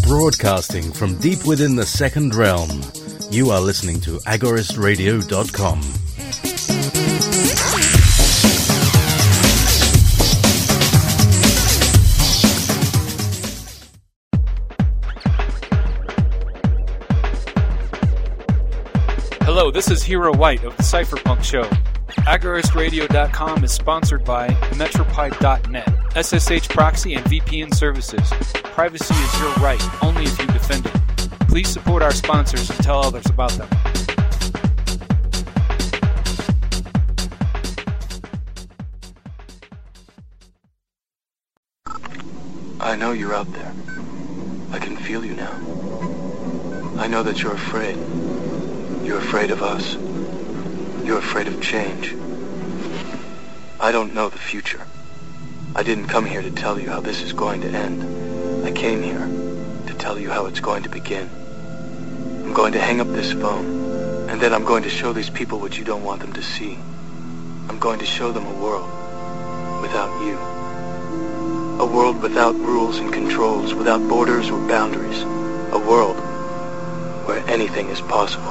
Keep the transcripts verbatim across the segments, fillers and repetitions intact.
Broadcasting from deep within the second realm, you are listening to agorist radio dot com. Hello, this is Hero White of the Cypherpunk Show. agorist radio dot com is sponsored by Metropipe dot net, S S H proxy and V P N services. Privacy is your right, only if you defend it. Please support our sponsors and tell others about them. I know you're out there. I can feel you now. I know that you're afraid. You're afraid of us. You're afraid of change. I don't know the future. I didn't come here to tell you how this is going to end. I came here to tell you how it's going to begin. I'm going to hang up this phone, and then I'm going to show these people what you don't want them to see. I'm going to show them a world without you. A world without rules and controls, without borders or boundaries. A world where anything is possible.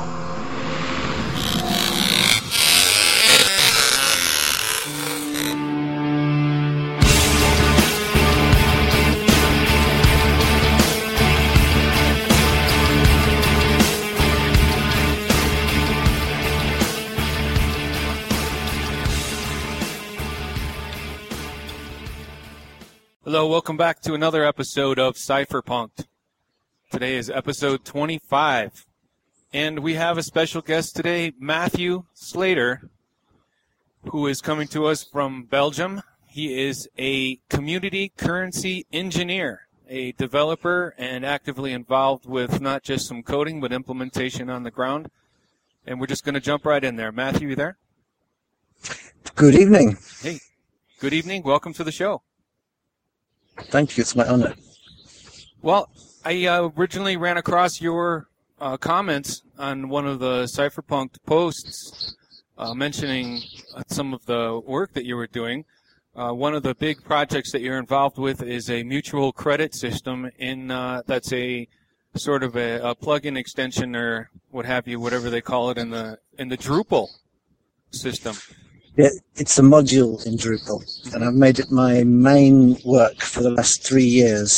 Hello, welcome back to another episode of Cypherpunk. Today is episode twenty-five, and we have a special guest today, Matthew Slater, who is coming to us from Belgium. He is a community currency engineer, a developer, and actively involved with not just some coding, but implementation on the ground. And we're just going to jump right in there. Matthew, you there? Good evening. Hey, good evening. Welcome to the show. Thank you. It's my honor. Well, I uh, originally ran across your uh, comments on one of the Cypherpunk posts uh, mentioning some of the work that you were doing. Uh, one of the big projects that you're involved with is a mutual credit system in uh, that's a sort of a, a plug-in extension or what have you, whatever they call it in the in the Drupal system. Yeah, it's a module in Drupal, and I've made it my main work for the last three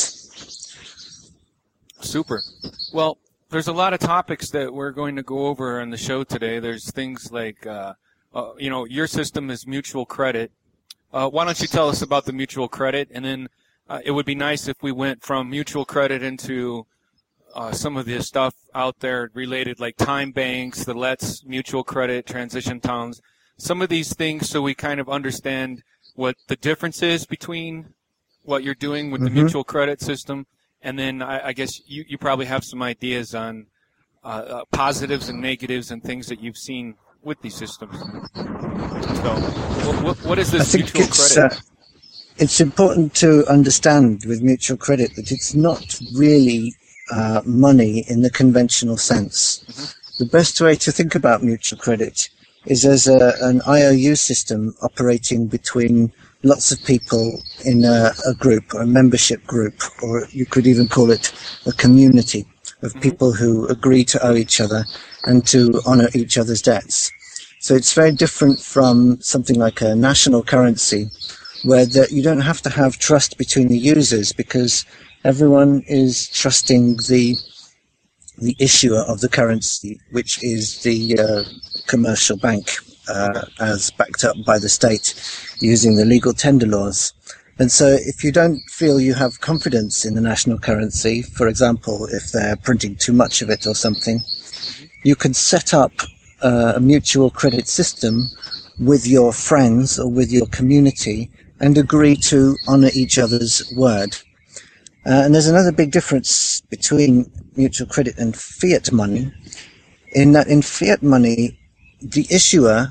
years. Super. Well, there's a lot of topics that we're going to go over on the show today. There's things like, uh, uh, you know, your system is mutual credit. Uh, why don't you tell us about the mutual credit, and then uh, it would be nice if we went from mutual credit into uh, some of the stuff out there related, like time banks, the Let's, mutual credit, transition towns. Some of these things so we kind of understand what the difference is between what you're doing with mm-hmm. the mutual credit system, and then I, I guess you, you probably have some ideas on uh, uh, positives and negatives and things that you've seen with these systems. So what, what, what is this I think mutual it's, credit? Uh, it's important to understand with mutual credit that it's not really uh, money in the conventional sense. Mm-hmm. The best way to think about mutual credit is as a, an I O U system operating between lots of people in a, a group, or a membership group, or you could even call it a community of mm-hmm. people who agree to owe each other and to honor each other's debts. So it's very different from something like a national currency, where the, you don't have to have trust between the users because everyone is trusting the the issuer of the currency, which is the uh, commercial bank, uh, as backed up by the state using the legal tender laws. And so if you don't feel you have confidence in the national currency, for example, if they're printing too much of it or something, you can set up uh, a mutual credit system with your friends or with your community and agree to honor each other's word. Uh, and there's another big difference between mutual credit and fiat money, in that in fiat money, the issuer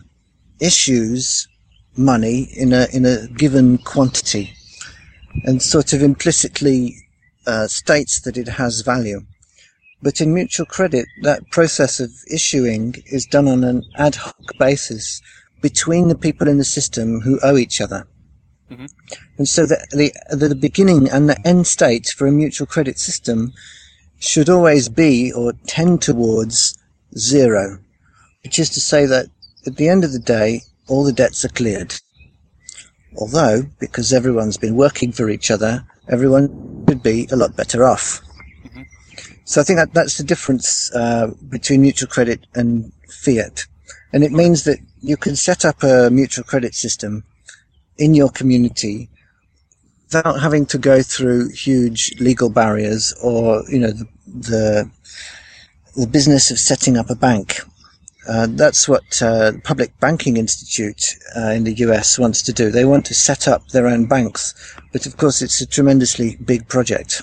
issues money in a in a given quantity and sort of implicitly uh, states that it has value. But in mutual credit, that process of issuing is done on an ad hoc basis between the people in the system who owe each other. Mm-hmm. And so the, the the beginning and the end state for a mutual credit system should always be or tend towards zero, which is to say that at the end of the day, all the debts are cleared. Although, because everyone's been working for each other, everyone should be a lot better off. Mm-hmm. So I think that that's the difference uh, between mutual credit and fiat. And it means that you can set up a mutual credit system in your community without having to go through huge legal barriers or, you know, the the, the business of setting up a bank. Uh, that's what uh, the Public Banking Institute uh, in the U S wants to do. They want to set up their own banks, but of course it's a tremendously big project.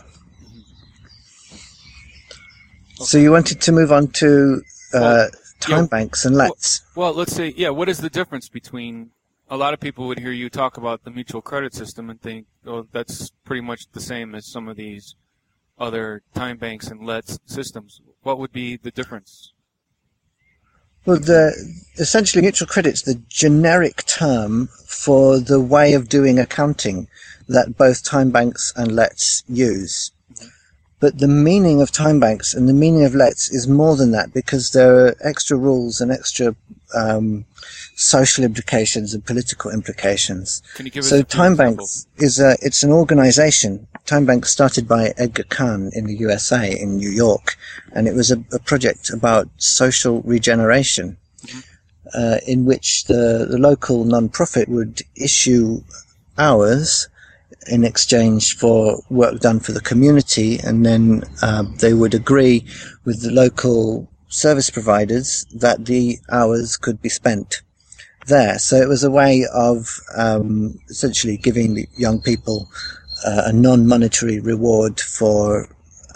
Okay. So you wanted to move on to uh, well, time yeah, banks and lets. Well, well, let's say, yeah, what is the difference between, a lot of people would hear you talk about the mutual credit system and think, oh, that's pretty much the same as some of these other time banks and lets systems. What would be the difference? Well, the, essentially mutual credit's the generic term for the way of doing accounting that both time banks and lets use. Mm-hmm. But the meaning of time banks and the meaning of lets is more than that, because there are extra rules and extra um, social implications and political implications. Can you give us so a time example? banks is a, it's an organization. Time banks started by Edgar Kahn in the U S A, in New York, and it was a, a project about social regeneration, mm-hmm. uh, in which the, the local non-profit would issue hours in exchange for work done for the community, and then uh, they would agree with the local service providers that the hours could be spent there. So it was a way of um, essentially giving the young people uh, a non-monetary reward for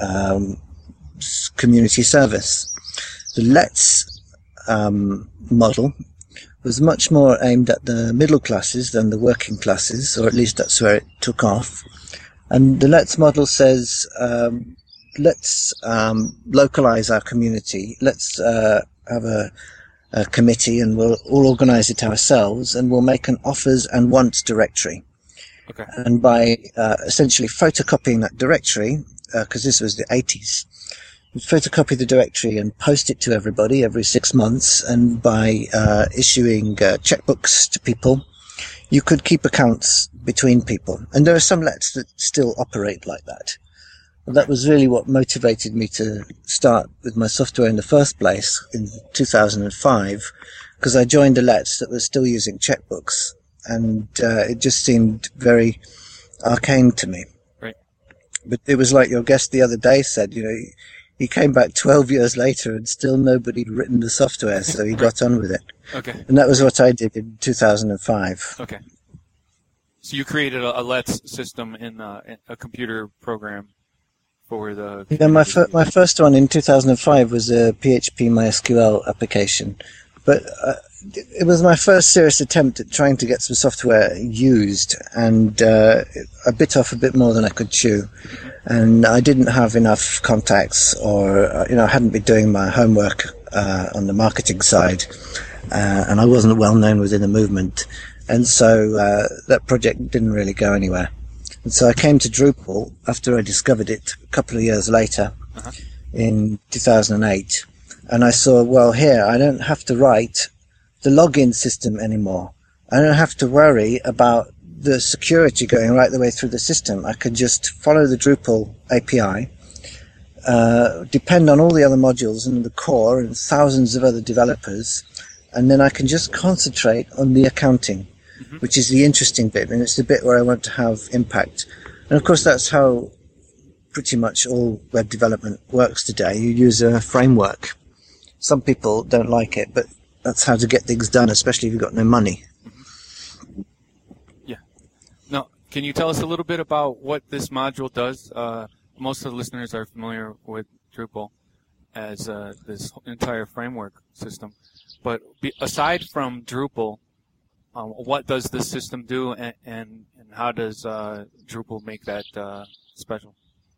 um, community service. The Let's um, model was much more aimed at the middle classes than the working classes, or at least that's where it took off. And the Let's model says, um, let's um, localize our community, let's uh, have a, a committee and we'll all organize it ourselves, and we'll make an offers and wants directory. Okay. And by uh, essentially photocopying that directory, because uh, this was the eighties, you'd photocopy the directory and post it to everybody every six months, and by uh, issuing uh, checkbooks to people, you could keep accounts between people. And there are some lets that still operate like that. And that was really what motivated me to start with my software in the first place in two thousand five, because I joined a lets that was still using checkbooks, and uh, it just seemed very arcane to me. Right. But it was like your guest the other day said, you know, he came back twelve years later and still nobody had written the software, so he got on with it. Okay. And that was what I did in two thousand five. Okay. So you created a, a Let's system in, uh, in a computer program for the... Yeah, my, fir- my first one in two thousand five was a P H P MySQL application. But uh, it was my first serious attempt at trying to get some software used, and uh, I bit off a bit more than I could chew. And I didn't have enough contacts, or, uh, you know, I hadn't been doing my homework uh, on the marketing side, uh, and I wasn't well known within the movement. And so uh, that project didn't really go anywhere. And so I came to Drupal after I discovered it a couple of years later, uh-huh. in two thousand eight. And I saw, well, here, I don't have to write the login system anymore. I don't have to worry about the security going right the way through the system. I could just follow the Drupal A P I, uh, depend on all the other modules and the core and thousands of other developers, and then I can just concentrate on the accounting, mm-hmm. which is the interesting bit, and it's the bit where I want to have impact. And of course, that's how pretty much all web development works today. You use a framework. Some people don't like it, but that's how to get things done, especially if you've got no money. Mm-hmm. Yeah. Now, can you tell us a little bit about what this module does? Uh, most of the listeners are familiar with Drupal as uh, this entire framework system. But be, aside from Drupal, um, what does this system do, and, and, and how does uh, Drupal make that uh, special?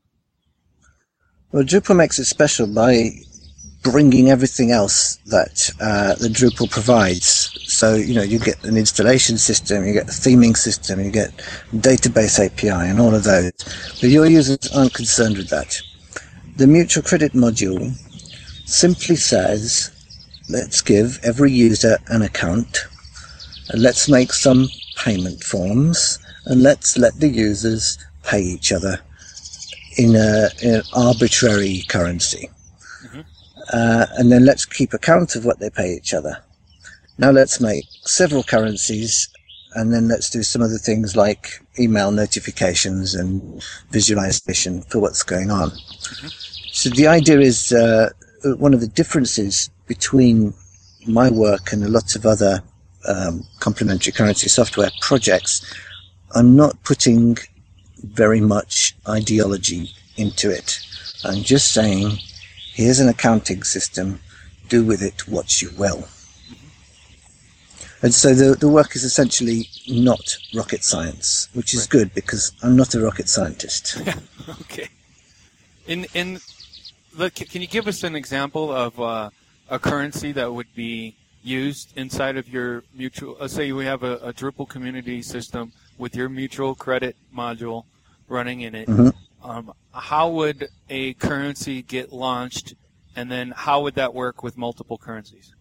Well, Drupal makes it special by bringing everything else that uh, the Drupal provides. So, you know, you get an installation system, you get a theming system, you get database A P I and all of those. But your users aren't concerned with that. the mutual credit module simply says, let's give every user an account, and let's make some payment forms, and let's let the users pay each other in, a, in an arbitrary currency. Mm-hmm. Uh, and then let's keep account of what they pay each other. Now let's make several currencies, and then let's do some other things like email notifications and visualization for what's going on. Mm-hmm. So the idea is, uh, one of the differences between my work and a lot of other um, complementary currency software projects, I'm not putting very much ideology into it. I'm just saying, here's an accounting system, do with it what you will. And so the the work is essentially not rocket science, which is right. Good because I'm not a rocket scientist. Okay. In in look, can you give us an example of uh, a currency that would be used inside of your mutual? Let's say we have a, a Drupal community system with your mutual credit module running in it. Mm-hmm. Um, how would a currency get launched, and then how would that work with multiple currencies?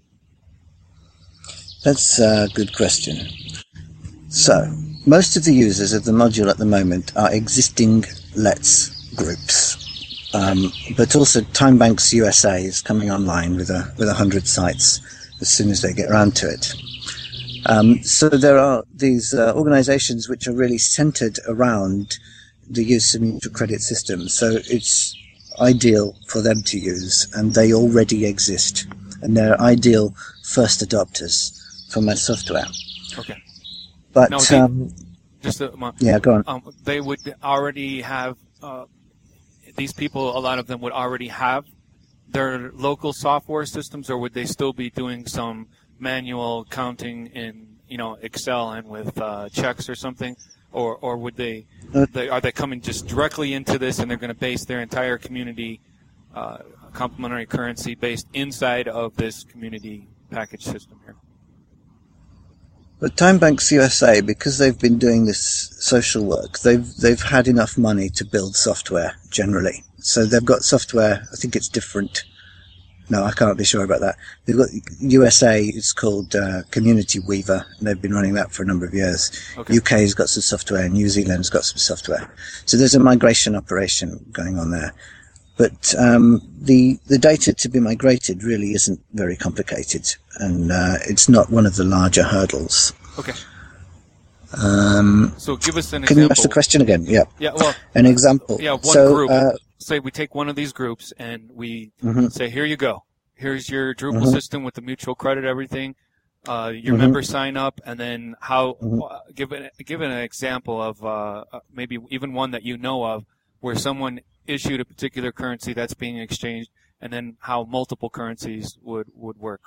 That's a good question. So, most of the users of the module at the moment are existing Let's groups, um, but also TimeBanks U S A is coming online with a with a hundred sites as soon as they get around to it. Um, so there are these uh, organizations which are really centered around the use of mutual credit systems. So it's ideal for them to use, and they already exist, and they're ideal first adopters for my software. Okay. But no, they, um, just a, um, yeah, go on. Um, they would already have uh, these people. A lot of them would already have their local software systems, or would they still be doing some manual counting in, you know, Excel and with uh, checks or something, or or would they, uh, they are they coming just directly into this, and they're going to base their entire community uh, complementary currency based inside of this community package system here? But TimeBanks U S A, because they've been doing this social work, they've they've had enough money to build software generally. So they've got software. I think it's different. No, I can't be sure about that. They've got U S A. It's called uh, Community Weaver, and they've been running that for a number of years. Okay. U K's got some software, New Zealand's got some software. So there's a migration operation going on there. But um, the the data to be migrated really isn't very complicated, and uh, it's not one of the larger hurdles. Okay. Um, so give us an can example. Can you ask the question again? Yeah. Yeah. Well, an example. Yeah. One so, group. Uh, say we take one of these groups and we mm-hmm. say, here you go. Here's your Drupal mm-hmm. system with the mutual credit, everything. Uh, your mm-hmm. members sign up, and then how? Mm-hmm. Uh, give an give an example of uh, maybe even one that you know of where someone issued a particular currency that's being exchanged, and then how multiple currencies would, would work.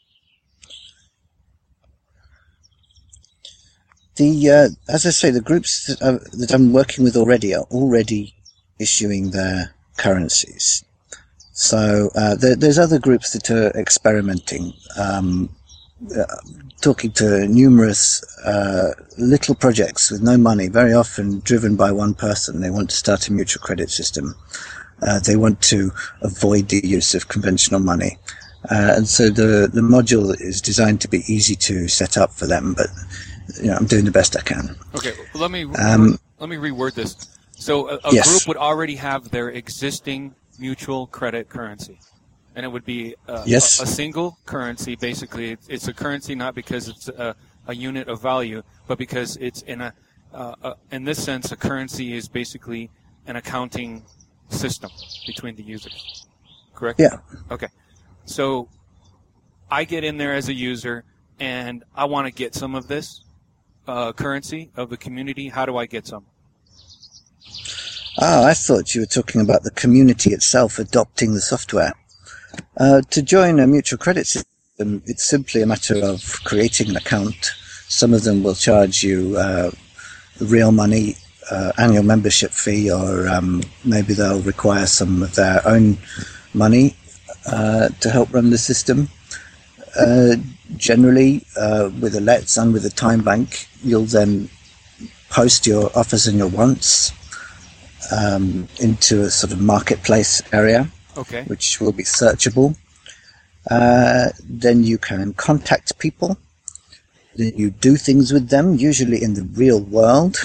The uh, as I say, the groups that, uh, that I'm working with already are already issuing their currencies. So uh, there, there's other groups that are experimenting, um, uh, talking to numerous uh, little projects with no money, very often driven by one person. They want to start a mutual credit system. Uh, they want to avoid the use of conventional money. Uh, and so the, the module is designed to be easy to set up for them, but you know, I'm doing the best I can. Okay, well, let me um, let me reword this. So a, a yes. group would already have their existing mutual credit currency, and it would be uh, yes. a, a single currency. Basically, it's, it's a currency not because it's a, a unit of value, but because it's in a, uh, a in this sense, a currency is basically an accounting system between the users. Correct? Yeah. Okay. So I get in there as a user, and I want to get some of this uh, currency of the community. How do I get some? Ah, I thought you were talking about the community itself adopting the software. Uh, to join a mutual credit system, it's simply a matter of creating an account. Some of them will charge you uh, real money, uh, annual membership fee, or um, maybe they'll require some of their own money uh, to help run the system. Uh, generally, uh, with a Let's and with a TimeBank, you'll then post your offers and your wants. um, into a sort of marketplace area, Okay. which will be searchable. Uh, then you can contact people. Then you do things with them, usually in the real world.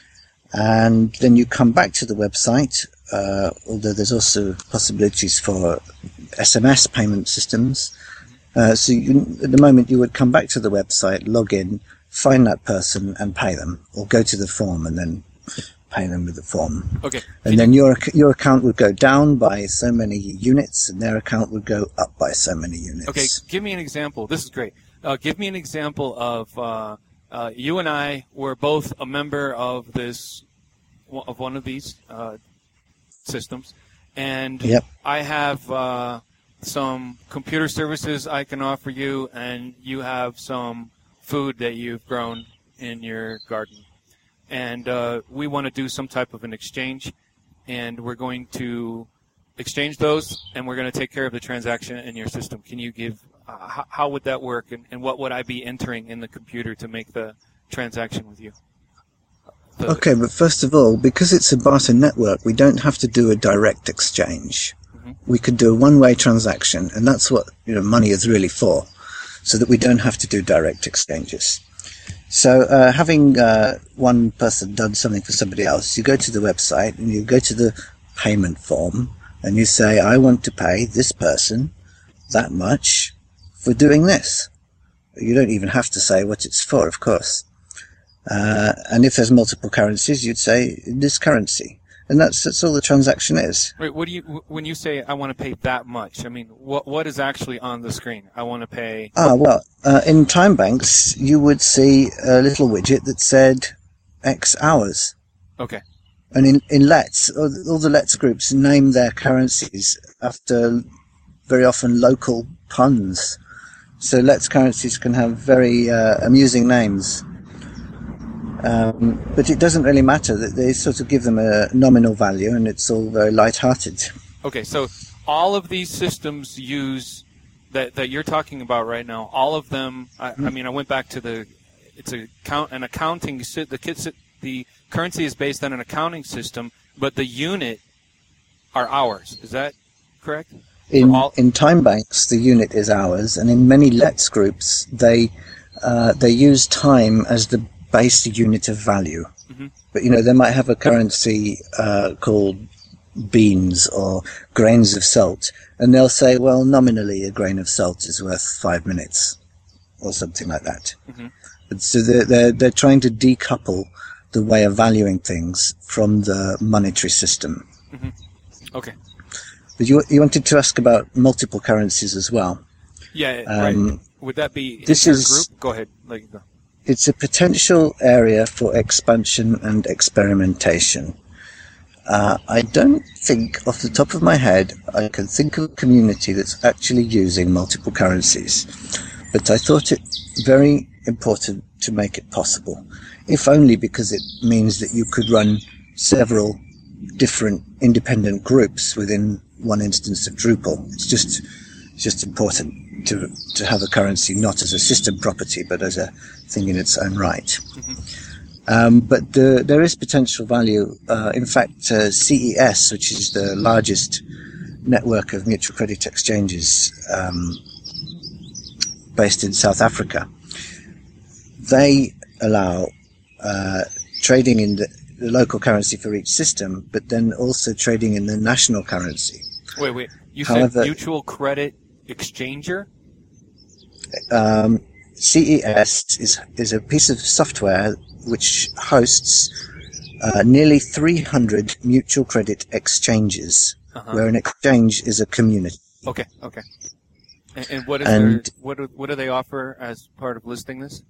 And then you come back to the website, uh, although there's also possibilities for S M S payment systems. Uh, so you, at the moment you would come back to the website, log in, find that person and pay them, or go to the form and then pay them with the form. Okay. And then your your account would go down by so many units, and their account would go up by so many units. Okay, give me an example. This is great. Uh, give me an example of uh, uh, you and I were both a member of this of one of these uh, systems, and Yep. I have uh, some computer services I can offer you, and you have some food that you've grown in your garden. And uh, we want to do some type of an exchange, and we're going to exchange those, and we're going to take care of the transaction in your system. Can you give, uh, how, how would that work, and, and what would I be entering in the computer to make the transaction with you? The, Okay, but first of all, because it's a barter network, we don't have to do a direct exchange. Mhm. We could do a one-way transaction, and that's what you know money is really for, so that we don't have to do direct exchanges. So uh, having uh, one person done something for somebody else, you go to the website and you go to the payment form and you say, I want to pay this person that much for doing this. You don't even have to say what it's for, of course. Uh, and if there's multiple currencies, you'd say this currency. And that's, that's all the transaction is. Wait, what do you, when you say I want to pay that much, I mean, what what is actually on the screen? I want to pay... Ah, well, uh, in time banks, you would see a little widget that said X hours. Okay. And in, in Let's, all all the Let's groups name their currencies after very often local puns. So Let's currencies can have very uh, amusing names. Um, but it doesn't really matter. That they sort of give them a nominal value, and it's all very light-hearted. Okay, so all of these systems use that that you're talking about right now. All of them. I, I mean, I went back to the. It's a count an accounting. sy- The kit sy- the currency is based on an accounting system, but the unit are hours. Is that correct? In For all- in time banks, the unit is hours, and in many Let's groups, they uh, they use time as the base unit of value. Mhm. But you know, they might have a currency uh, called beans or grains of salt, and they'll say, well, nominally a grain of salt is worth five minutes, or something like that. Mhm. And so they're, they're they're trying to decouple the way of valuing things from the monetary system. Okay. But you you wanted to ask about multiple currencies as well. Yeah. Um, right. Would that be this in your is- group? Go ahead. Let you go. It's a potential area for expansion and experimentation. Uh, I don't think, off the top of my head, I can think of a community that's actually using multiple currencies. But I thought it very important to make it possible, if only because it means that you could run several different independent groups within one instance of Drupal. It's just, it's just important to to have a currency not as a system property, but as a thing in its own right. Um, but the, there is potential value. Uh, in fact, uh, C E S, which is the largest network of mutual credit exchanges um, based in South Africa, they allow uh, trading in the, the local currency for each system, but then also trading in the national currency. Wait, wait. You However- said mutual credit exchanger? Um, C E S is is a piece of software which hosts uh, nearly three hundred mutual credit exchanges, Uh-huh. where an exchange is a community. Okay. Okay. And, and what is And- their, what do, what do they offer as part of listing this?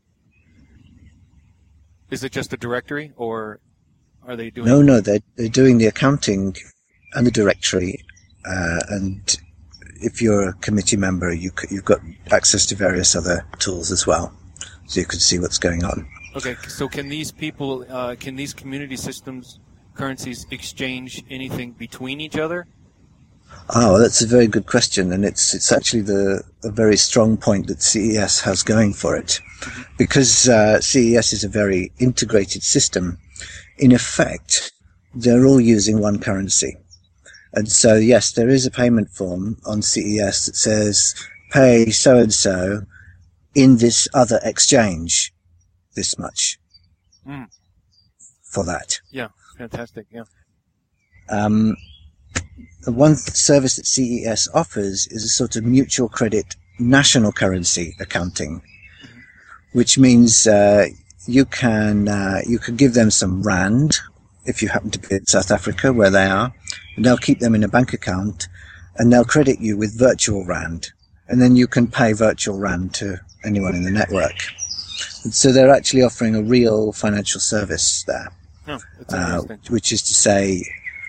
Is it just a directory, or are they doing? No, no, they're they're doing the accounting and the directory, uh, and if you're a committee member, you c- you've got access to various other tools as well, so you can see what's going on. Okay, so can these people, uh, can these community systems, currencies exchange anything between each other? Ah, well, that's a very good question, and it's it's actually the a very strong point that C E S has going for it, because uh, C E S is a very integrated system. In effect, they're all using one currency. And so, yes, there is a payment form on C E S that says, pay so-and-so in this other exchange, this much Mm. for that. Yeah, fantastic. Yeah. Um, the one service that C E S offers is a sort of mutual credit national currency accounting, mm-hmm. which means uh, you can uh, you can give them some rand if you happen to be in South Africa, where they are, and they'll keep them in a bank account, and they'll credit you with virtual rand, and then you can pay virtual rand to anyone in the network. And so they're actually offering a real financial service there, oh, that's uh, interesting. which is to say,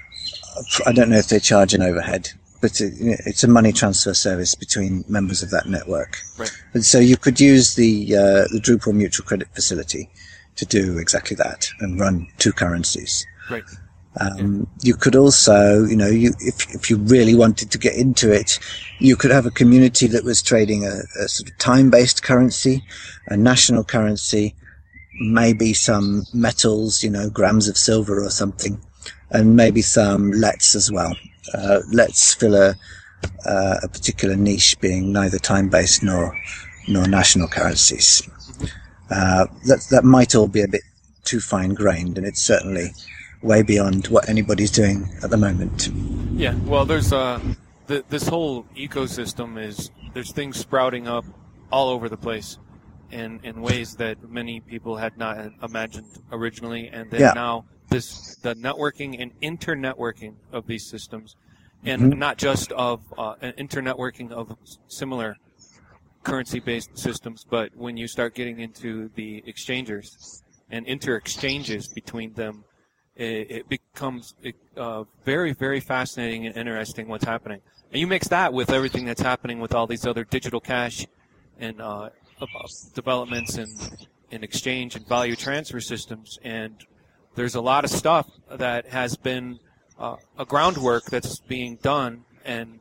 I don't know if they charge an overhead, but it, it's a money transfer service between members of that network. Right. And so you could use the uh, the Drupal Mutual Credit Facility to do exactly that and run two currencies. Right. Um, yeah. You could also, you know, you if if you really wanted to get into it, you could have a community that was trading a, a sort of time-based currency, a national currency, maybe some metals, you know, grams of silver or something, and maybe some lets as well. Uh, let's fill a uh, a particular niche, being neither time-based nor nor national currencies. Mm-hmm. Uh, that that might all be a bit too fine-grained, and it's certainly way beyond what anybody's doing at the moment. Yeah, well, there's uh, the, this whole ecosystem is there's things sprouting up all over the place, in in ways that many people had not imagined originally, and then yeah. now this the networking and internetworking of these systems, and mm-hmm. not just of uh, internetworking of similar currency-based systems, but when you start getting into the exchangers and inter-exchanges between them, it, it becomes uh, very, very fascinating and interesting what's happening. And you mix that with everything that's happening with all these other digital cash and uh, developments and, and exchange and value transfer systems, and there's a lot of stuff that has been uh, a groundwork that's being done and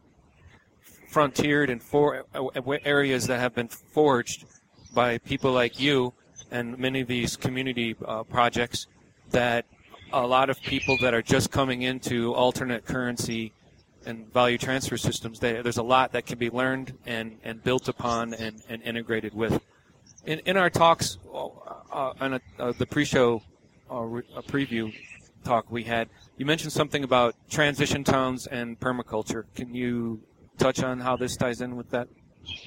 frontiered in four areas that have been forged by people like you and many of these community uh, projects, that a lot of people that are just coming into alternate currency and value transfer systems, they, there's a lot that can be learned and, and built upon and, and integrated with. In, in our talks, uh, on a, uh, the pre-show uh, re- a preview talk we had, you mentioned something about transition towns and permaculture. Can you touch on how this ties in with that?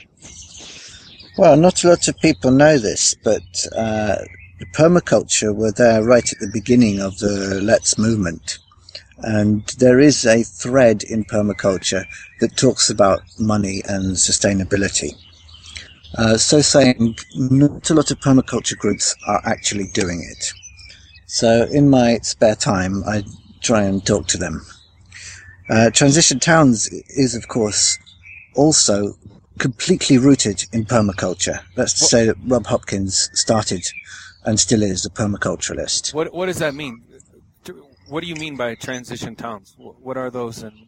Well, not a lot of people know this, but uh, the permaculture were there right at the beginning of the Let's movement. And there is a thread in permaculture that talks about money and sustainability. Uh, so saying, not a lot of permaculture groups are actually doing it. So in my spare time, I try and talk to them. Uh, Transition Towns is, of course, also completely rooted in permaculture. That's to what, say that Rob Hopkins started and still is a permaculturalist. What What does that mean? What do you mean by transition towns? What are those? And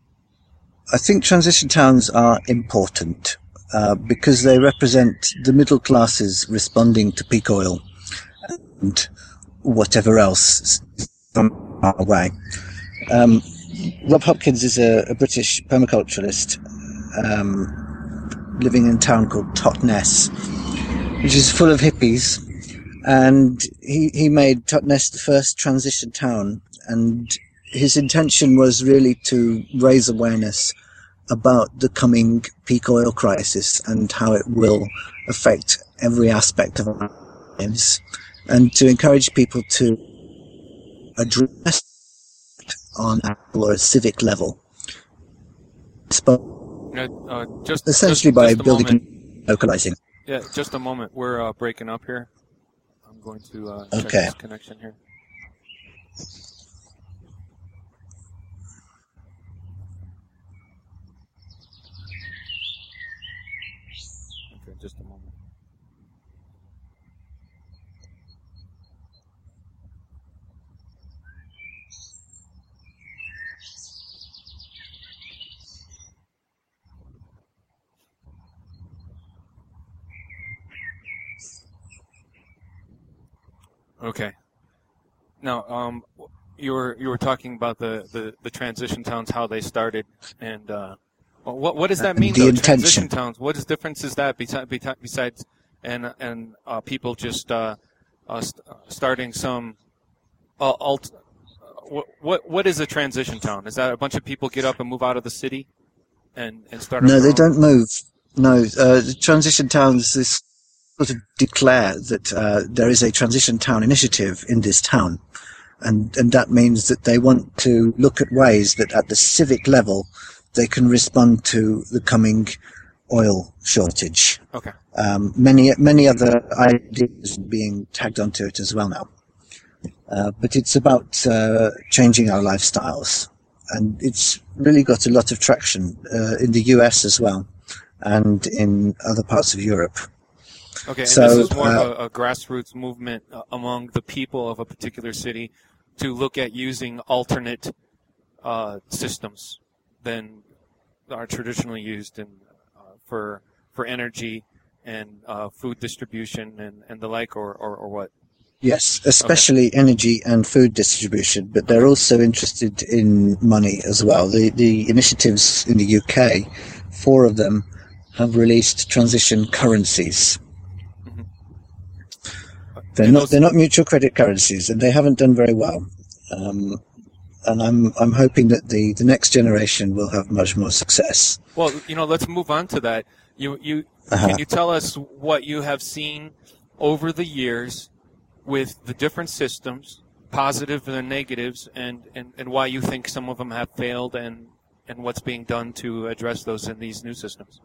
I think transition towns are important uh, because they represent the middle classes responding to peak oil and whatever else from our way. Um, Rob Hopkins is a, a British permaculturalist um, living in a town called Totnes, which is full of hippies, and he, he made Totnes the first transition town, and his intention was really to raise awareness about the coming peak oil crisis and how it will affect every aspect of our lives, and to encourage people to address it on a or a civic level. Uh, uh, just, essentially just, by just building moment. and localizing. Yeah, just a moment. We're uh, breaking up here. I'm going to uh, check okay. this connection here. Okay, just a moment. Okay. Now, um, you were you were talking about the, the, the transition towns, how they started, and uh, what what does that mean? The though? intention. Transition towns. What is difference is that besides besides and and uh, people just uh, uh, st- starting some uh, alt. What what what is a transition town? Is that a bunch of people get up and move out of the city, and and start? No, they own? don't move. No, uh, the transition towns is sort of declare that uh, there is a transition town initiative in this town, and and that means that they want to look at ways that at the civic level they can respond to the coming oil shortage. Okay. Um, many many other ideas being tagged onto it as well now. Uh, but it's about uh, changing our lifestyles, and it's really got a lot of traction uh, in the U S as well, and in other parts of Europe. Okay, and so, this is more uh, of a, a grassroots movement uh, among the people of a particular city to look at using alternate uh, systems than are traditionally used in, uh, for for energy and uh, food distribution and, and the like, or, or, or what? Yes, especially okay. energy and food distribution, but they're also interested in money as well. The the initiatives in the U K, four of them, have released transition currencies. Mm-hmm. They're and not those... they're not mutual credit currencies, and they haven't done very well. Um, and I'm I'm hoping that the, the next generation will have much more success. Well, you know, let's move on to that. You you uh-huh. Can you tell us what you have seen over the years with the different systems, positive and negatives, and, and, and why you think some of them have failed, and, and what's being done to address those in these new systems?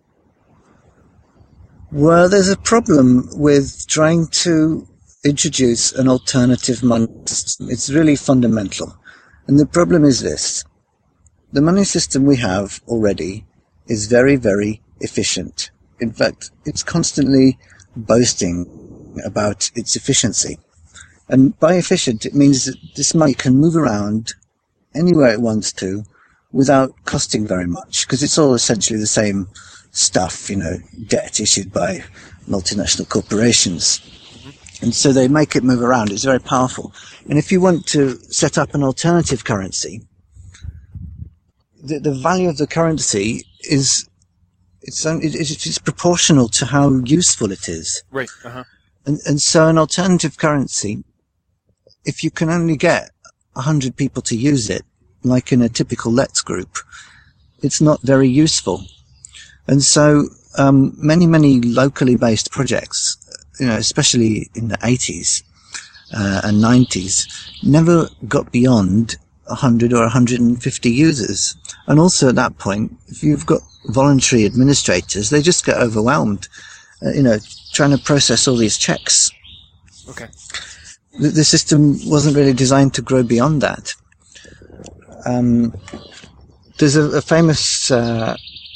Well, there's a problem with trying to introduce an alternative money system. It's really fundamental. And the problem is this. The money system we have already is very, very efficient. In fact, it's constantly boasting about its efficiency. And by efficient, it means that this money can move around anywhere it wants to without costing very much, because it's all essentially the same stuff, you know, debt issued by multinational corporations. Mm-hmm. And so they make it move around. It's very powerful. And if you want to set up an alternative currency, the, the value of the currency is it's, it's, it's proportional to how useful it is. Right. Uh-huh. And, and so an alternative currency, if you can only get a hundred people to use it, like in a typical Let's group, it's not very useful. And so um, many, many locally based projects, you know, especially in the eighties uh, and nineties, never got beyond a hundred or a hundred and fifty users. And also at that point, if you've got voluntary administrators, they just get overwhelmed. Uh, you know, trying to process all these checks. Okay. The, the system wasn't really designed to grow beyond that. Um, there's a, a famous uh,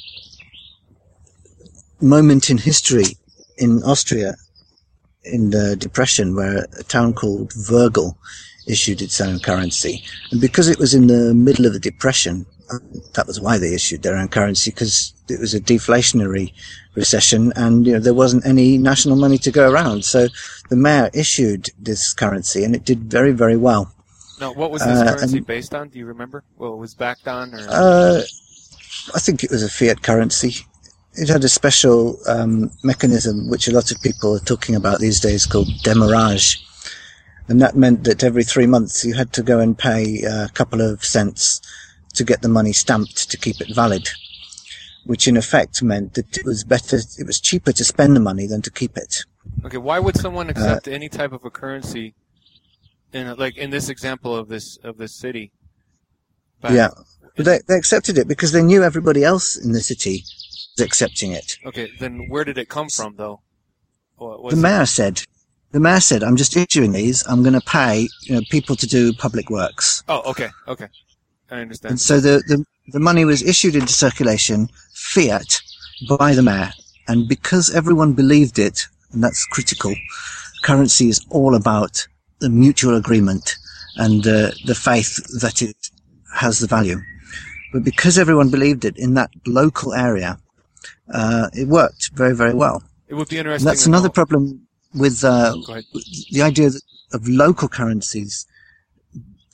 moment in history in Austria in the Depression where a town called Würgl issued its own currency. And because it was in the middle of the Depression, that was why they issued their own currency, because it was a deflationary recession and, you know, there wasn't any national money to go around. So the mayor issued this currency and it did very, very well. Now, what was this uh, currency and, based on? Do you remember? Well, it was backed on? Or? Uh, I think it was a fiat currency. It had a special um, mechanism, which a lot of people are talking about these days, called demurrage. And that meant that every three months you had to go and pay a couple of cents to get the money stamped to keep it valid, which in effect meant that it was better, it was cheaper to spend the money than to keep it. Okay, why would someone accept uh, any type of a currency, in a, like in this example of this of this city? Back, yeah, but they they accepted it because they knew everybody else in the city was accepting it. Okay, then where did it come from, though? The mayor it? said. The mayor said, "I'm just issuing these. I'm going to pay, you know, people to do public works." Oh, okay, okay. I understand. And so the, the, the money was issued into circulation, fiat, by the mayor. And because everyone believed it, and that's critical, currency is all about the mutual agreement and uh, the faith that it has the value. But because everyone believed it in that local area, uh, it worked very, very well. It would be interesting. And that's another know. problem with uh, the idea of local currencies.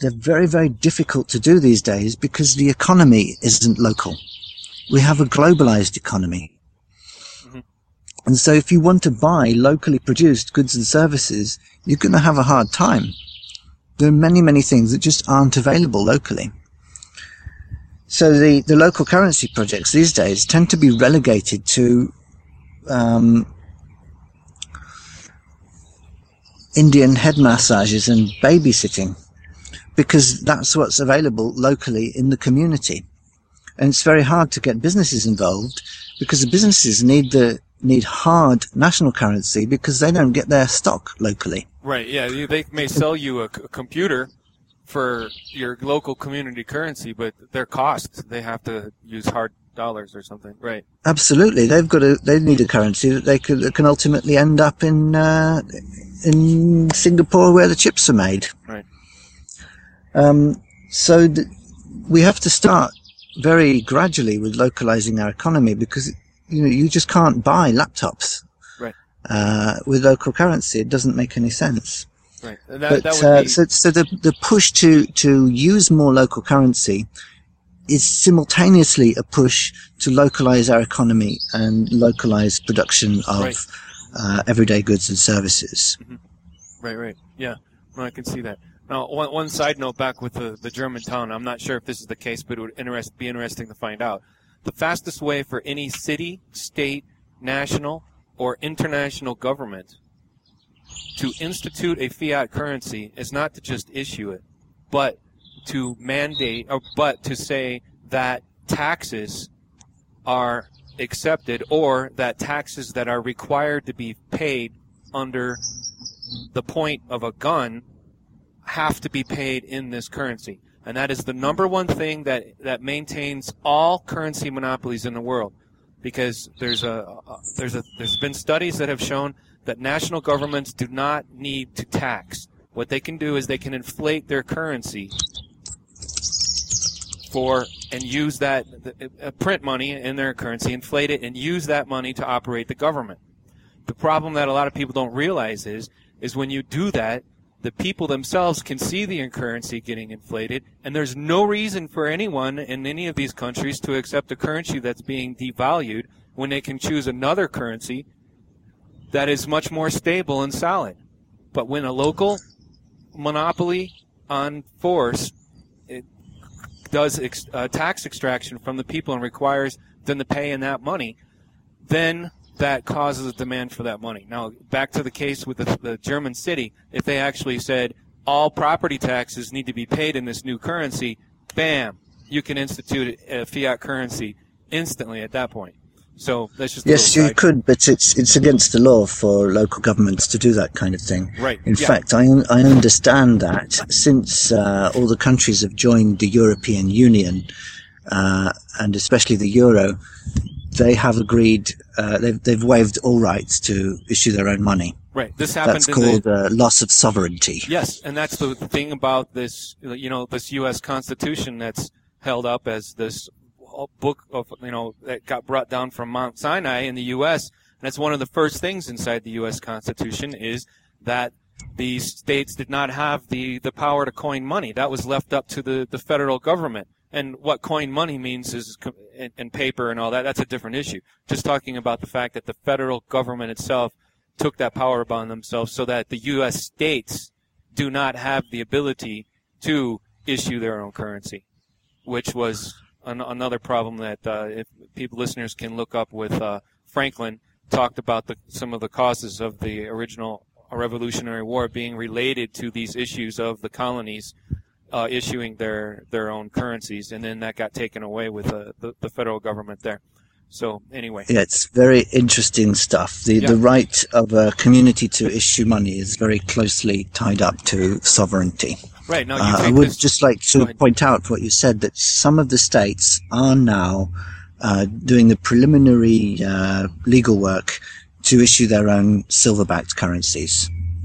they're very, very difficult to do these days because the economy isn't local. We have a globalized economy. Mm-hmm. And so if you want to buy locally produced goods and services, you're going to have a hard time. There are many, many things that just aren't available locally. So the, the local currency projects these days tend to be relegated to um, Indian head massages and babysitting, because that's what's available locally in the community. And it's very hard to get businesses involved because the businesses need the need hard national currency because they don't get their stock locally. Right, yeah. They may sell you a, c- a computer for your local community currency, but their costs, they have to use hard dollars or something. Right. Absolutely. They've got a, they need a currency that they could, that can ultimately end up in, uh, in Singapore where the chips are made. Right. Um, so th- we have to start very gradually with localizing our economy because, you know, you just can't buy laptops, right, uh, with local currency. It doesn't make any sense. Right. That, but, that would uh, be... so, so the, the push to, to use more local currency is simultaneously a push to localize our economy and localize production of, right. uh, everyday goods and services. Mm-hmm. Right, right. Yeah. Well, I can see that. Now, one, one side note back with the, the Germantown, I'm not sure if this is the case, but it would interest, be interesting to find out. The fastest way for any city, state, national, or international government to institute a fiat currency is not to just issue it, but to mandate, or but to say that taxes are accepted or that taxes that are required to be paid under the point of a gun have to be paid in this currency. And that is the number one thing that, that maintains all currency monopolies in the world. Because there's a, a there's a there's been studies that have shown that national governments do not need to tax. What they can do is they can inflate their currency for and use that uh, print money in their currency, inflate it, and use that money to operate the government. The problem that a lot of people don't realize is is when you do that, the people themselves can see the currency getting inflated, and there's no reason for anyone in any of these countries to accept a currency that's being devalued when they can choose another currency that is much more stable and solid. But when a local monopoly on force it does ex- uh, tax extraction from the people and requires them to pay in that money, then that causes a demand for that money. Now, back to the case with the, the German city, if they actually said all property taxes need to be paid in this new currency, bam, you can institute a fiat currency instantly at that point. So that's just yes, you could, but it's it's against the law for local governments to do that kind of thing. Right. In yeah. fact, I I understand that since uh, all the countries have joined the European Union, uh, and especially the euro, they have agreed, uh, they've, they've waived all rights to issue their own money. Right. This happened That's in called the, uh, loss of sovereignty. Yes, and that's the thing about this, you know, this U S Constitution that's held up as this book of, you know, that got brought down from Mount Sinai in the U S. And that's one of the first things inside the U S Constitution is that the states did not have the, the power to coin money. That was left up to the, the federal government. And what coin money means is, and paper and all that, that's a different issue. Just talking about the fact that the federal government itself took that power upon themselves so that the U S states do not have the ability to issue their own currency, which was an, another problem that uh, if people, listeners can look up with uh, Franklin, talked about the, some of the causes of the original Revolutionary War being related to these issues of the colonies Uh, issuing their, their own currencies, and then that got taken away with uh, the, the federal government there. So anyway. Yeah, it's very interesting stuff. The, yeah. the right of a community to issue money is very closely tied up to sovereignty. Right. Now, you uh, take I would this... just like to point out what you said, that some of the states are now uh, doing the preliminary uh, legal work to issue their own silver-backed currencies.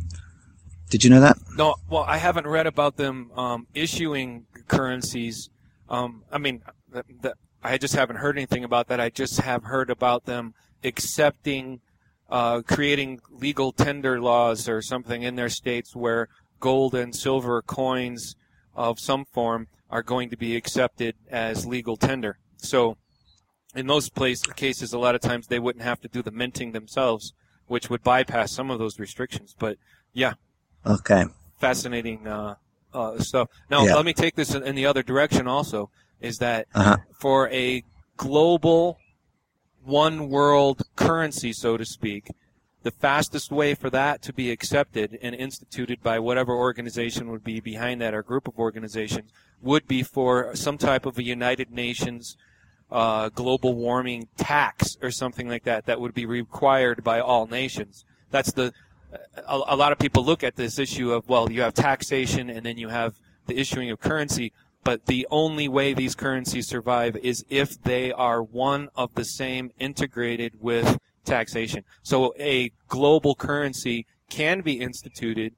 Did you know that? No, well, I haven't read about them um, issuing currencies. Um, I mean, the, the, I just haven't heard anything about that. I just have heard about them accepting, uh, creating legal tender laws or something in their states where gold and silver coins of some form are going to be accepted as legal tender. So in those place, cases, a lot of times they wouldn't have to do the minting themselves, which would bypass some of those restrictions. But, yeah. Okay. Fascinating uh, uh, stuff. Now, yeah. let me take this in the other direction also, is that uh-huh. for a global one world currency, so to speak, the fastest way for that to be accepted and instituted by whatever organization would be behind that or group of organizations would be for some type of a United Nations uh, global warming tax or something like that that would be required by all nations. That's the a, a lot of people look at this issue of, well, you have taxation and then you have the issuing of currency, but the only way these currencies survive is if they are one of the same integrated with taxation. So a global currency can be instituted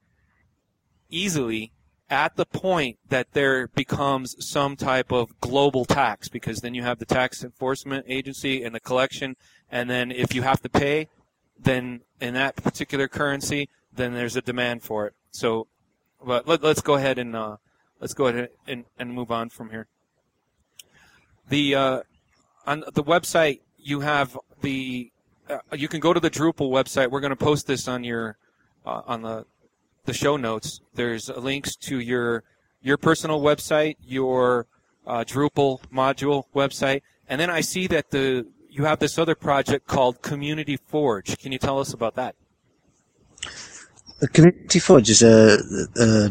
easily at the point that there becomes some type of global tax, because then you have the tax enforcement agency and the collection, and then if you have to pay, then in that particular currency, then there's a demand for it. So, but let, let's go ahead and uh, let's go ahead and, and move on from here. The uh, on the website you have the uh, you can go to the Drupal website. We're going to post this on your uh, on the the show notes. There's links to your your personal website, your uh, Drupal module website, and then I see that the you have this other project called Community Forge. Can you tell us about that? The Community Forge is a, a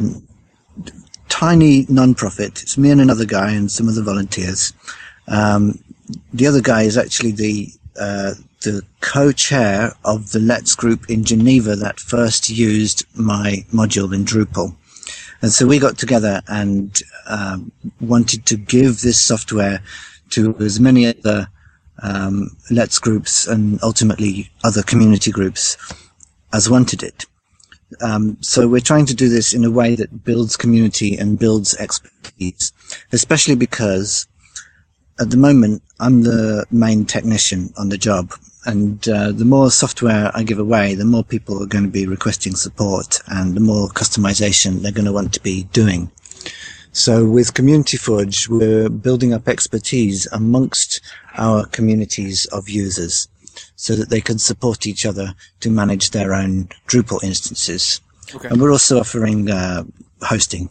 tiny non-profit. It's me and another guy and some other volunteers. Um, the other guy is actually the uh, the co-chair of the Let's group in Geneva that first used my module in Drupal. And so we got together and um, wanted to give this software to as many other um, Let's groups and ultimately other community groups as wanted it. Um, so we're trying to do this in a way that builds community and builds expertise, especially because at the moment I'm the main technician on the job, and uh, the more software I give away, the more people are going to be requesting support and the more customization they're going to want to be doing. So with Community Forge, we're building up expertise amongst our communities of users, so that they can support each other to manage their own Drupal instances. Okay. And we're also offering uh, hosting.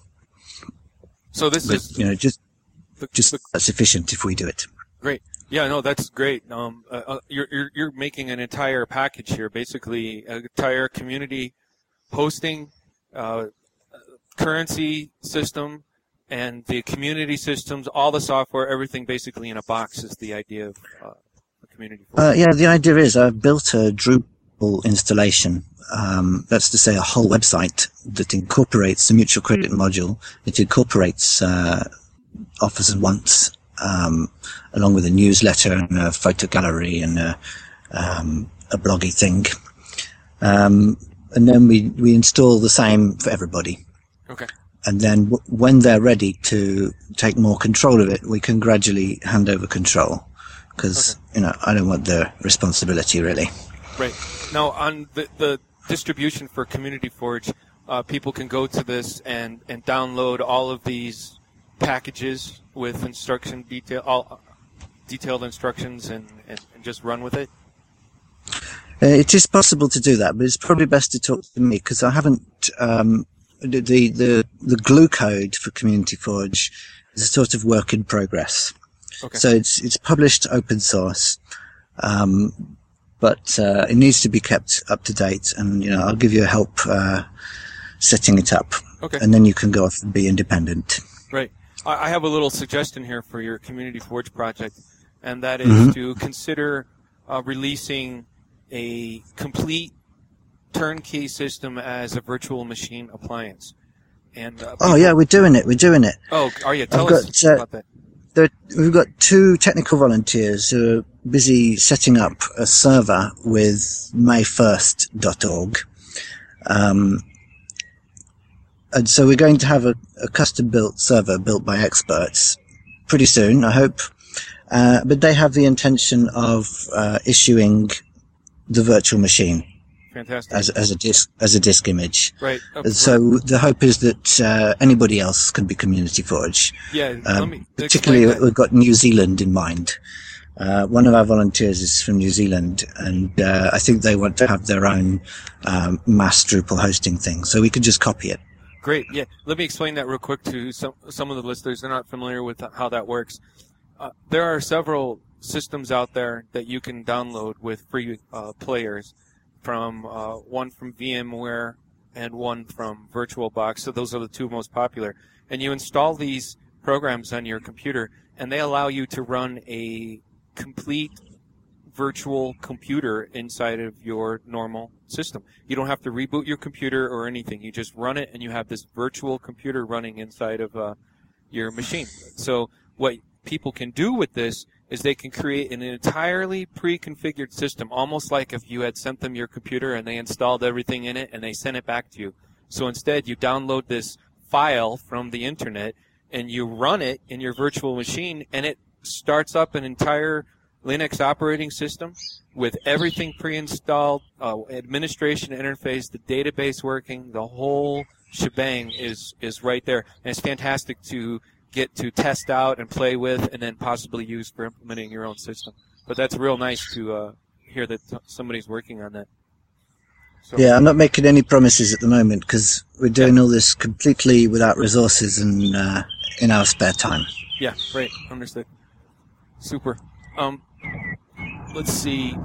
So this but, is, you know, just the, just the, that's sufficient if we do it. Great. Yeah, no, that's great. Um, uh, you're, you're you're making an entire package here, basically an entire community hosting, uh, currency system, and the community systems, all the software, everything basically in a box is the idea of. Uh, Community uh, yeah, the idea is I've built a Drupal installation. Um, that's to say a whole website that incorporates the mutual credit module. It incorporates uh, offers and wants, um, along with a newsletter and a photo gallery and a, um, a bloggy thing. Um, and then we, we install the same for everybody. Okay. And then w- when they're ready to take more control of it, we can gradually hand over control. Because, okay. you know, I don't want the responsibility, really. Right. Now, on the, the distribution for Community Forge, uh, people can go to this and, and download all of these packages with instruction detail, all detailed instructions and, and, and just run with it? Uh, it is possible to do that, but it's probably best to talk to me, because I haven't... Um, the, the, the glue code for Community Forge is a sort of work in progress. Okay. So it's it's published open source, um, but uh, it needs to be kept up to date. And you know, I'll give you help uh, setting it up, okay. and then you can go off and be independent. Right. I have a little suggestion here for your Community Forge project, and that is mm-hmm. to consider uh, releasing a complete turnkey system as a virtual machine appliance. And uh, oh yeah, we're doing it. We're doing it. Oh, are you? Tell I've us got, uh, about that. There, we've got two technical volunteers who are busy setting up a server with may first dot org. Um, and so we're going to have a, a custom-built server built by experts pretty soon, I hope. Uh, but they have the intention of uh, issuing the virtual machine. Fantastic. as as a disk as a disk image. Right. Uh, so right. the hope is that uh, anybody else can be Community Forge. Yeah. Um, let me particularly, explain that. we've got New Zealand in mind. Uh, one of our volunteers is from New Zealand, and uh, I think they want to have their own um, mass Drupal hosting thing, so we could just copy it. Great. Yeah. Let me explain that real quick to some some of the listeners. They're not familiar with how that works. Uh, there are several systems out there that you can download with free uh, players, from uh, one from VMware and one from VirtualBox. So those are the two most popular. And you install these programs on your computer, and they allow you to run a complete virtual computer inside of your normal system. You don't have to reboot your computer or anything. You just run it, and you have this virtual computer running inside of uh, your machine. So what people can do with this is they can create an entirely pre-configured system, almost like if you had sent them your computer and they installed everything in it and they sent it back to you. So instead, you download this file from the internet and you run it in your virtual machine, and it starts up an entire Linux operating system with everything pre-installed, uh, administration interface, the database working, the whole shebang is, is right there. And it's fantastic to get to test out and play with and then possibly use for implementing your own system. But that's real nice to uh, hear that t- somebody's working on that. So, yeah, I'm not making any promises at the moment because we're doing yeah. all this completely without resources and uh, in our spare time. Yeah, right. Understood. Super. Um, let's see.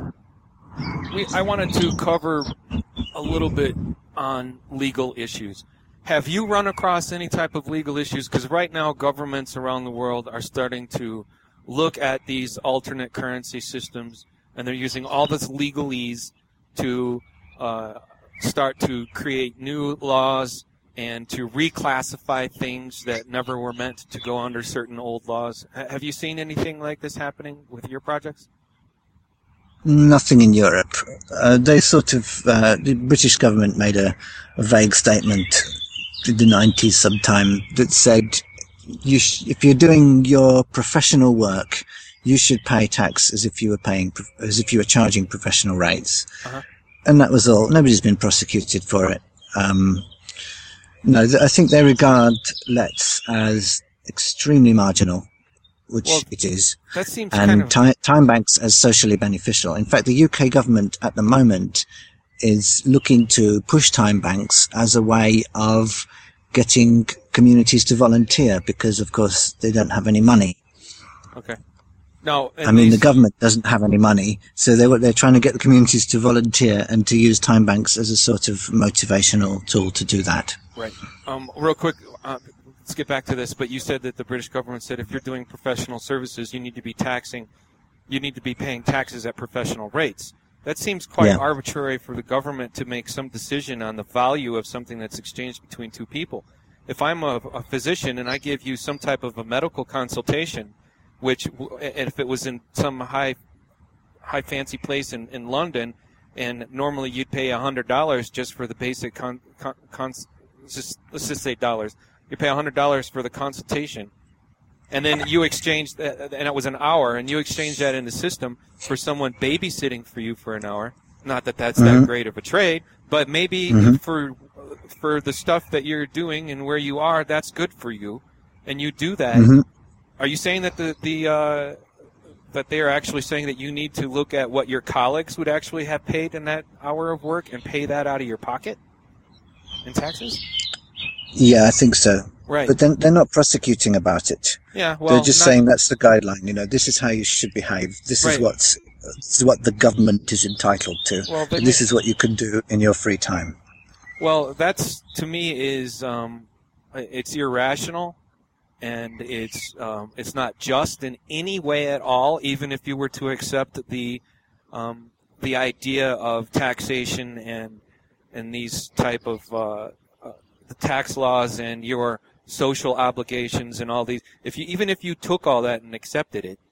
We, I wanted to cover a little bit on legal issues. Have you run across any type of legal issues? Because right now governments around the world are starting to look at these alternate currency systems, and they're using all this legalese to uh, start to create new laws and to reclassify things that never were meant to go under certain old laws. H- have you seen anything like this happening with your projects? Nothing in Europe. Uh, they sort of, uh, the British government made a, a vague statement in the nineties sometime that said, you sh- if you're doing your professional work, you should pay tax as if you were paying, pro- as if you were charging professional rates. Uh-huh. And that was all. Nobody's been prosecuted for it. Um, no, th- I think they regard Let's as extremely marginal, which well, it is, that seems and kind of... time, time banks as socially beneficial. In fact, the U K government at the moment is looking to push time banks as a way of getting communities to volunteer because, of course, they don't have any money. Okay. No, I mean, these... the government doesn't have any money, so they, they're trying to get the communities to volunteer and to use time banks as a sort of motivational tool to do that. Right. Um, real quick, uh, let's get back to this, but you said that the British government said if you're doing professional services, you need to be taxing, you need to be paying taxes at professional rates. That seems quite yeah. arbitrary for the government to make some decision on the value of something that's exchanged between two people. If I'm a, a physician and I give you some type of a medical consultation, which, and if it was in some high, high fancy place in, in London, and normally you'd pay one hundred dollars just for the basic, con, con, con, just, let's just say dollars. You pay one hundred dollars for the consultation, and then you exchange that, and it was an hour, and you exchange that in the system for someone babysitting for you for an hour. Not that that's mm-hmm. that great of a trade, but maybe mm-hmm. for for the stuff that you're doing and where you are, that's good for you, and you do that. Mm-hmm. Are you saying that the the uh, that they are actually saying that you need to look at what your colleagues would actually have paid in that hour of work and pay that out of your pocket in taxes? Yeah, I think so. Right. But then they're not prosecuting about it. Yeah, well, they're just not... saying that's the guideline. You know, this is how you should behave. This right. is what's this is what the government is entitled to. Well, and this is what you can do in your free time. Well, that's to me is um, it's irrational, and it's um, it's not just in any way at all. Even if you were to accept the um, the idea of taxation and and these type of uh, uh, the tax laws and your social obligations and all these, if you even if you took all that and accepted it,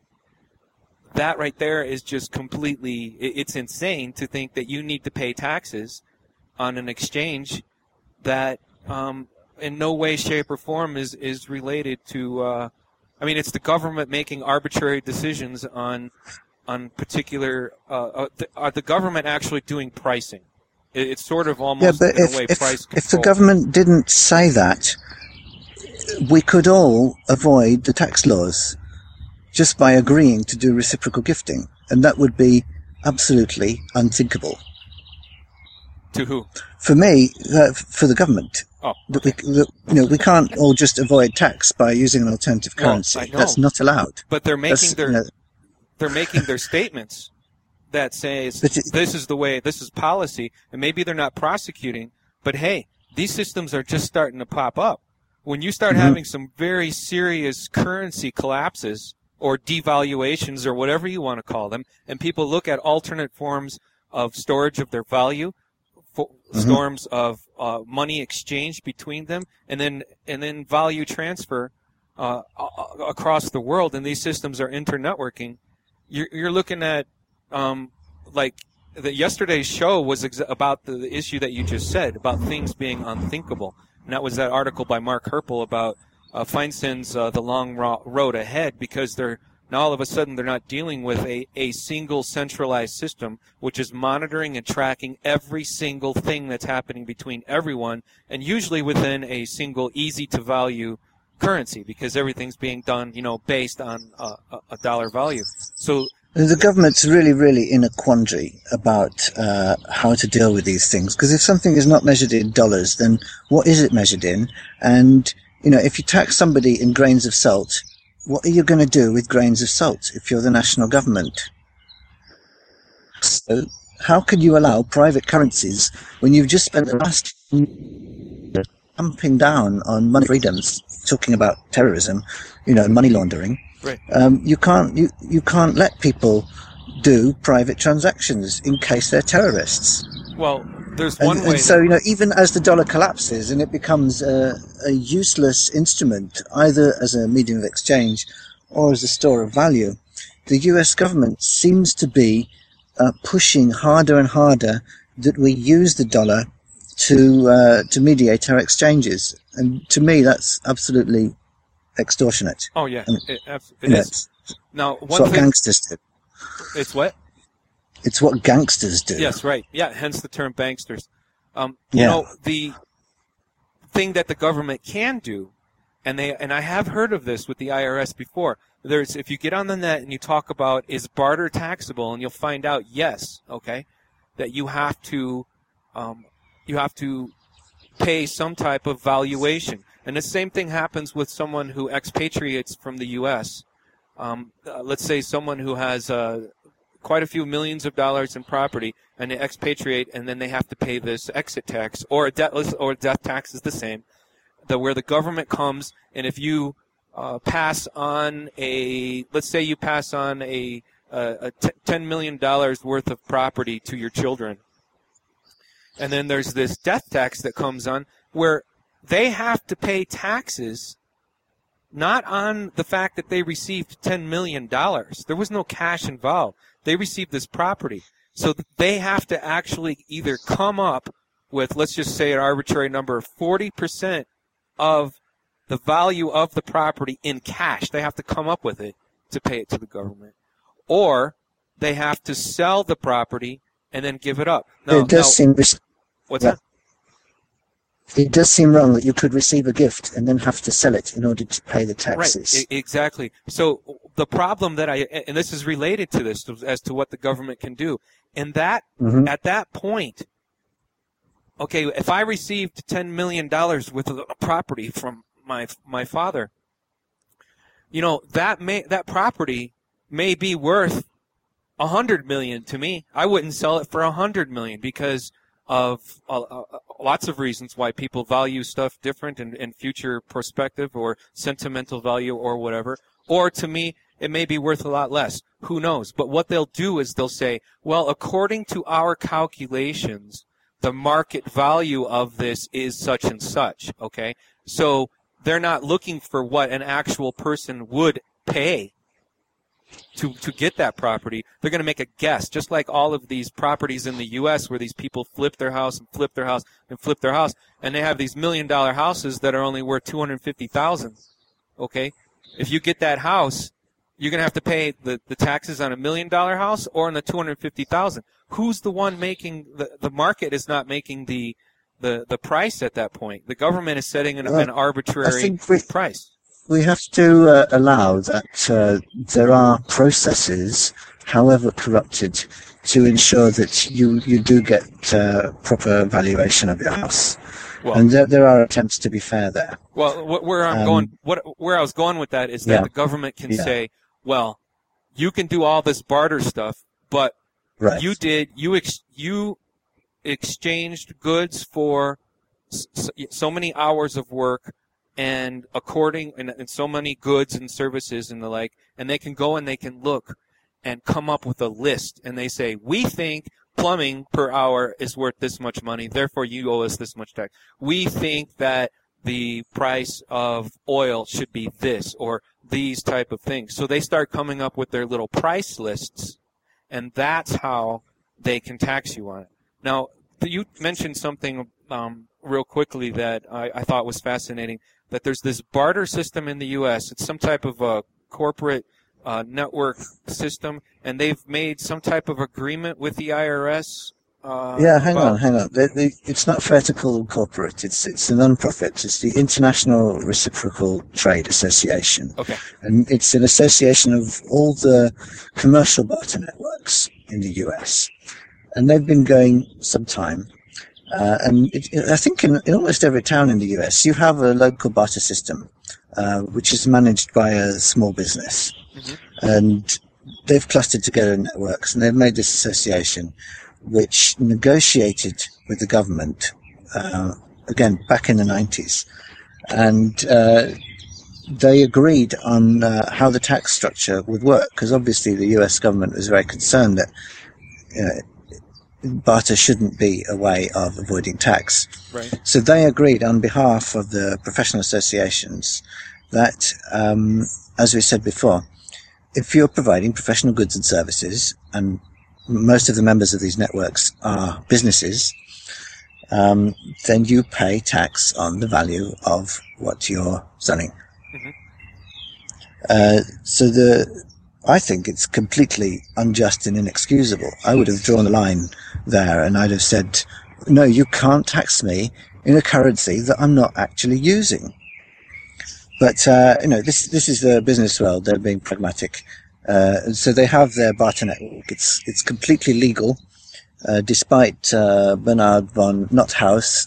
that right there is just completely, it's insane to think that you need to pay taxes on an exchange that um, in no way, shape, or form is, is related to, uh, I mean, it's the government making arbitrary decisions on on particular, uh, uh, th- are the government actually doing pricing? It, it's sort of Yeah, almost but in if, a way if, price if the control. government didn't say that, we could all avoid the tax laws just by agreeing to do reciprocal gifting. And that would be absolutely unthinkable. To who? For me, uh, for the government. Oh, That we, that, you know, we can't all just avoid tax by using an alternative Well, currency. I know. That's not allowed. but they're making That's, their you know, they're making their statements that says But it- this is the way, this is policy, and maybe they're not prosecuting, but hey, these systems are just starting to pop up. When you start Mhm. having some very serious currency collapses or devaluations or whatever you want to call them, and people look at alternate forms of storage of their value, for, Mhm. storms of uh, money exchange between them, and then and then value transfer uh, a- across the world, and these systems are internetworking, you're, you're looking at um, like the, yesterday's show was ex- about the, the issue that you just said about things being unthinkable, and that was that article by Mark Herpel about uh, Feinstein's uh, The Long Ro- Road Ahead, because they're now all of a sudden they're not dealing with a, a single centralized system which is monitoring and tracking every single thing that's happening between everyone, and usually within a single easy to value currency, because everything's being done, you know, based on uh, a, a dollar value. So the government's really, really in a quandary about uh, how to deal with these things. Because if something is not measured in dollars, then what is it measured in? And, you know, if you tax somebody in grains of salt, what are you going to do with grains of salt if you're the national government? So how can you allow private currencies when you've just spent the last year pumping down on money freedoms, talking about terrorism, you know, money laundering? right. Um, you can't you, you can't let people do private transactions in case they're terrorists. Well, there's And, one way. and so, that- you know, even as the dollar collapses and it becomes a, a useless instrument, either as a medium of exchange or as a store of value, the U S government seems to be uh, pushing harder and harder that we use the dollar to uh, to mediate our exchanges. And to me, that's absolutely extortionate. oh yeah, and- it, it You know, is. it's, Now it's one what thing. gangsters do. It's what? It's what gangsters do. Yes, right. Yeah, hence the term banksters. Um, you Yeah. know, the thing that the government can do, and they and I have heard of this with the I R S before. There's if you get on the net and you talk about is barter taxable, and you'll find out yes, okay, that you have to um, you have to pay some type of valuation, and the same thing happens with someone who expatriates from the U S. Um, uh, let's say someone who has uh, quite a few millions of dollars in property, and they expatriate, and then they have to pay this exit tax, or a debt or death tax is the same. The where the government comes, and if you uh, pass on a, let's say you pass on a, a, a t- ten million dollars worth of property to your children, and then there's this death tax that comes on, where they have to pay taxes not on the fact that they received ten million dollars. There was no cash involved. They received this property. So they have to actually either come up with, let's just say an arbitrary number, of forty percent of the value of the property in cash. They have to come up with it to pay it to the government. Or they have to sell the property and then give it up. Now, it does now, seem ris- what's yeah. that? it does seem wrong that you could receive a gift and then have to sell it in order to pay the Right, taxes. e- exactly. So the problem that I, and this is related to this, as to what the government can do, and that Mhm. at that point, okay, if I received ten million dollars worth of property from my my father, you know, that may that property may be worth a hundred million to me. I wouldn't sell it for a hundred million because of uh, uh, lots of reasons why people value stuff different in, in future perspective or sentimental value or whatever. Or to me, it may be worth a lot less. Who knows? But what they'll do is they'll say, well, according to our calculations, the market value of this is such and such. Okay? So they're not looking for what an actual person would pay to to get that property. They're going to make a guess, just like all of these properties in the U S where these people flip their house and flip their house and flip their house, and they have these million dollar houses that are only worth two hundred fifty thousand dollars. Okay? If you get that house, you're going to have to pay the, the taxes on a million dollar house or on the two hundred fifty thousand. Who's the one making the the market is not making the the, the price at that point. The government is setting an, Well, an arbitrary we, price. We have to uh, allow that uh, there are processes, however corrupted, to ensure that you, you do get uh, proper valuation of your house. Well, and there, there are attempts to be fair there. Well, wh- where I'm Um, going, what where I was going with that is that Yeah. the government can Yeah. say, well, you can do all this barter stuff, but Right. you did you ex- you exchanged goods for s- s- so many hours of work and according and, and so many goods and services and the like, and they can go and they can look and come up with a list, and they say, we think plumbing per hour is worth this much money, therefore you owe us this much tax. We think that the price of oil should be this or these type of things. So they start coming up with their little price lists, and that's how they can tax you on it. Now, you mentioned something um, real quickly that I, I thought was fascinating, that there's this barter system in the U S. It's some type of a corporate uh, network system, and they've made some type of agreement with the I R S. Uh, Yeah, hang about- on, hang on. They, they, it's not fair to call them corporate. It's it's a non-profit. It's the International Reciprocal Trade Association, Okay. and it's an association of all the commercial barter networks in the U S. And they've been going some time. Uh, and it, it, I think in, in almost every town in the U S, you have a local barter system, uh, which is managed by a small business. Mhm. And they've clustered together networks, and they've made this association, which negotiated with the government, uh, again, back in the nineties. And uh, they agreed on uh, how the tax structure would work, because obviously the U S government was very concerned that uh, barter shouldn't be a way of avoiding tax. Right. So they agreed on behalf of the professional associations that, um, as we said before, if you're providing professional goods and services, and most of the members of these networks are businesses, um, then you pay tax on the value of what you're selling. Mhm. Uh, so the, I think it's completely unjust and inexcusable. I would have drawn a line there, and I'd have said, no, you can't tax me in a currency that I'm not actually using. But, uh, you know, this, this is the business world. They're being pragmatic. Uh, so they have their barter network. It's, it's completely legal, uh, despite, uh, Bernard von Nothaus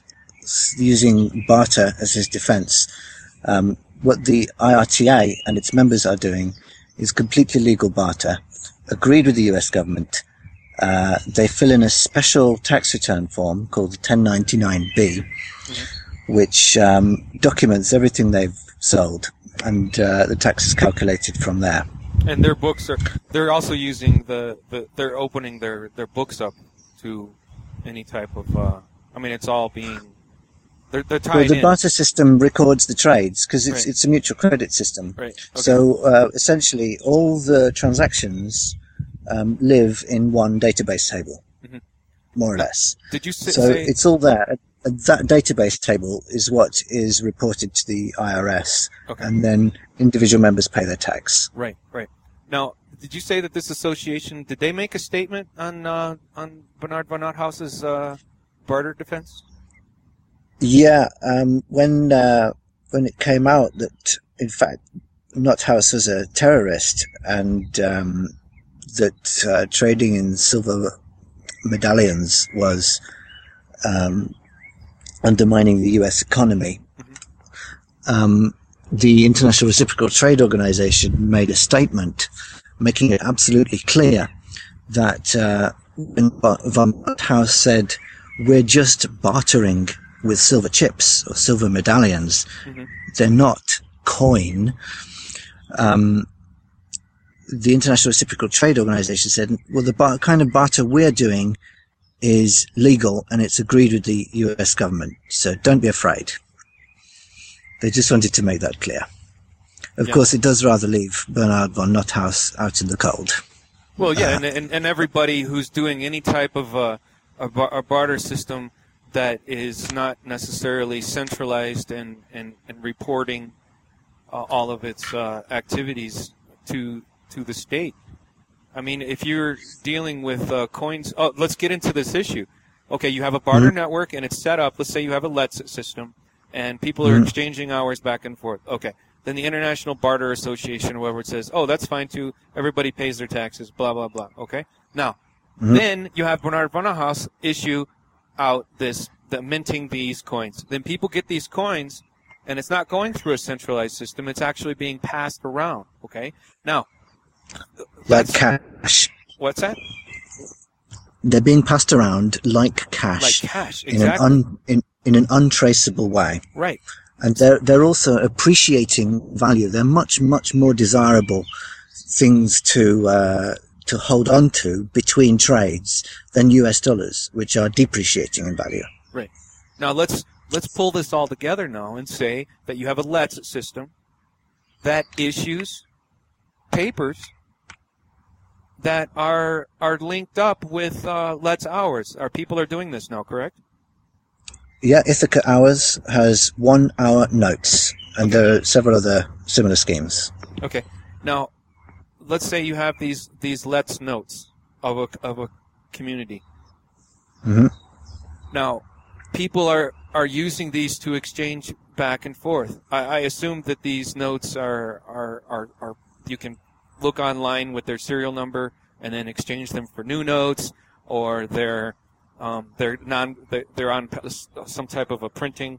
using barter as his defense. Um, what the I R T A and its members are doing is completely legal barter, agreed with the U S government. Uh, they fill in a special tax return form called the ten ninety-nine B, mm-hmm. which, um, documents everything they've sold, and uh, the tax is calculated from there. And their books are, they're also using the, the they're opening their, their books up to any type of, uh, I mean, it's all being, they're, they're tied well, the in. barter system records the trades, because it's, Right. it's a mutual credit system. Right. Okay. So, uh, essentially, all the transactions um, live in one database table, Mhm. more or less. Did you say, So say it's all there. And that database table is what is reported to the I R S, okay. and then individual members pay their tax. Right, right. Now, did you say that this association, did they make a statement on uh, on Bernard von Nothaus's uh, barter defense? Yeah, um, when uh, when it came out that, in fact, Nothaus was a terrorist, and um, that uh, trading in silver medallions was um, undermining the U S economy, mm-hmm. um, the International Reciprocal Trade Organization made a statement making it absolutely clear that uh, when von Nothaus said, we're just bartering with silver chips or silver medallions, mm-hmm. they're not coin. Um, the International Reciprocal Trade Organization said, well, the bar- kind of barter we're doing is legal, and it's agreed with the U S government, so don't be afraid. They just wanted to make that clear. Of yeah. course, it does rather leave Bernard von Nothaus out in the cold. Well, yeah, Uh, and, and and everybody who's doing any type of uh, a, bar- a barter system that is not necessarily centralized and, and, and reporting uh, all of its uh, activities to to the state. I mean, if you're dealing with uh, coins, oh, let's get into this issue. Okay, you have a barter mm-hmm. network, and it's set up. Let's say you have a L E T system, and people are mm-hmm. exchanging hours back and forth. Okay, then the International Barter Association, or whatever, it says, oh, that's fine too. Everybody pays their taxes, blah, blah, blah. Okay, now, mm-hmm. then you have Bernard Vanderhaus issue out this, the minting these coins. Then people get these coins, and it's not going through a centralized system. It's actually being passed around. Okay, now, like cash. What's that? They're being passed around like cash. Like cash, exactly. In an, un, in, in an untraceable way. Right. And they're, they're also appreciating value. They're much, much more desirable things to, uh, to hold on to between trades than U S dollars, which are depreciating in value. Right. Now let's, let's pull this all together now and say that you have a L E T system that issues papers that are are linked up with uh, L E T hours. Our people are doing this now, correct? Yeah, Ithaca Hours has one-hour notes, and okay. there are several other similar schemes. Okay. Now, let's say you have these these L E T notes of a of a community. Mm-hmm. Now, people are are using these to exchange back and forth. I, I assume that these notes are are, are are you can look online with their serial number and then exchange them for new notes, or they're um, they're non they're, they're on some type of a printing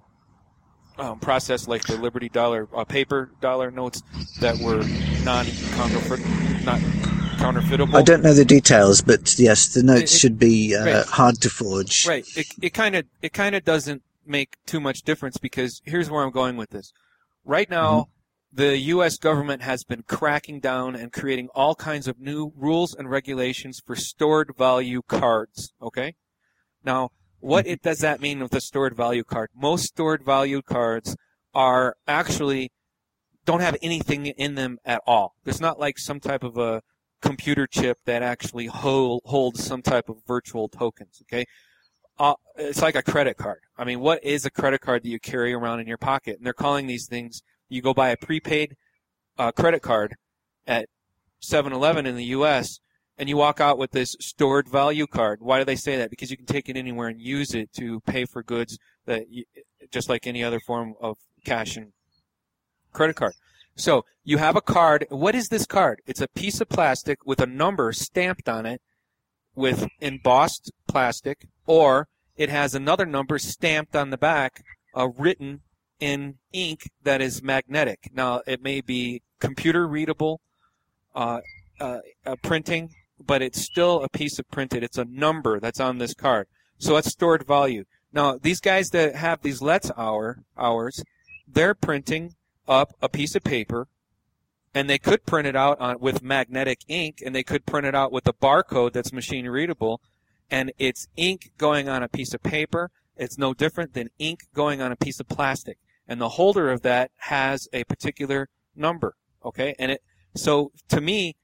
um, process like the Liberty Dollar uh, paper dollar notes that were non counterfeit not counterfeitable. I don't know the details, but yes, the notes it, it, should be uh, right. hard to forge. Right. It it kind of it kind of doesn't make too much difference, because here's where I'm going with this. Right now. Mm-hmm. The U S government has been cracking down and creating all kinds of new rules and regulations for stored value cards, okay? Now, what it, does that mean with a stored value card? Most stored value cards are actually don't have anything in them at all. There's not like some type of a computer chip that actually hold, holds some type of virtual tokens, okay? Uh, it's like a credit card. I mean, what is a credit card that you carry around in your pocket? And they're calling these things, you go buy a prepaid uh, credit card at seven eleven in the U S, and you walk out with this stored value card. Why do they say that? Because you can take it anywhere and use it to pay for goods that you, just like any other form of cash and credit card. So you have a card. What is this card? It's a piece of plastic with a number stamped on it with embossed plastic, or it has another number stamped on the back, uh, written in ink that is magnetic. Now, it may be computer readable uh, uh, uh, printing, but it's still a piece of printed. It's a number that's on this card. So it's stored value. Now, these guys that have these L E T hour, hours, they're printing up a piece of paper, and they could print it out on, with magnetic ink, and they could print it out with a barcode that's machine readable, and it's ink going on a piece of paper. It's no different than ink going on a piece of plastic. And the holder of that has a particular number, okay? And it so to me,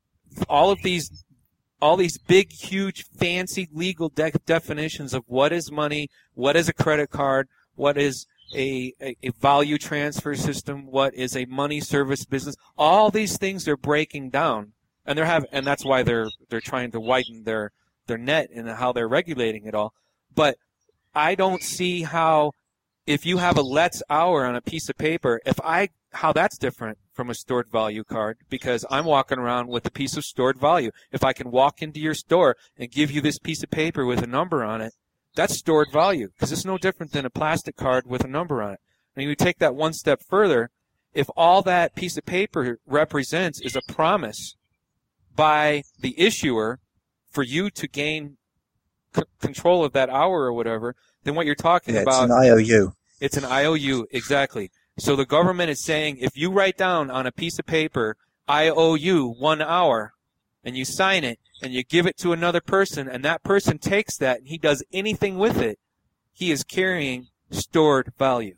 all of these all these big, huge, fancy legal de- definitions of what is money, what is a credit card, what is a, a, a value transfer system, what is a money service business, all these things are breaking down, and they're have and that's why they're they're trying to widen their their net and how they're regulating it all. But I don't see how, if you have a L E T hour on a piece of paper, if I how that's different from a stored value card, because I'm walking around with a piece of stored value. If I can walk into your store and give you this piece of paper with a number on it, that's stored value, because it's no different than a plastic card with a number on it. And you take that one step further, if all that piece of paper represents is a promise by the issuer for you to gain c- control of that hour or whatever, then what you're talking yeah, about... it's an I O U. It's an I O U, exactly. So the government is saying, if you write down on a piece of paper, I owe you one hour, and you sign it, and you give it to another person, and that person takes that, and he does anything with it, he is carrying stored value.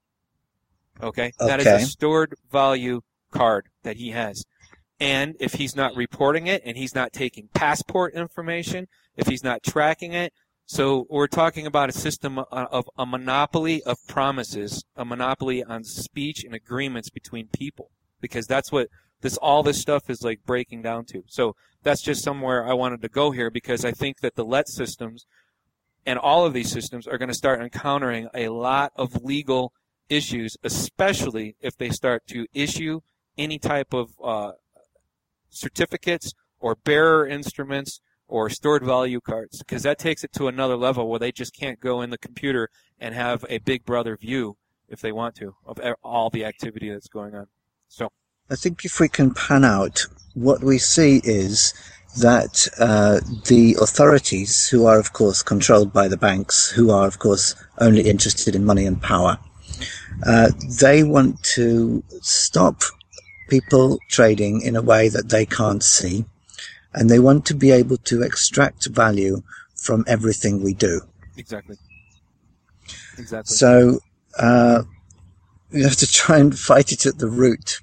Okay? Okay. That is a stored value card that he has. And if he's not reporting it, and he's not taking passport information, if he's not tracking it, so we're talking about a system of a monopoly of promises, a monopoly on speech and agreements between people, because that's what this all this stuff is like breaking down to. So that's just somewhere I wanted to go here, because I think that the L E T systems and all of these systems are going to start encountering a lot of legal issues, especially if they start to issue any type of uh, certificates or bearer instruments or stored value cards, because that takes it to another level where they just can't go in the computer and have a big brother view, if they want to, of all the activity that's going on. So I think if we can pan out, what we see is that uh, the authorities, who are of course controlled by the banks, who are of course only interested in money and power, uh, they want to stop people trading in a way that they can't see, and they want to be able to extract value from everything we do. Exactly. Exactly. So uh, you have to try and fight it at the root.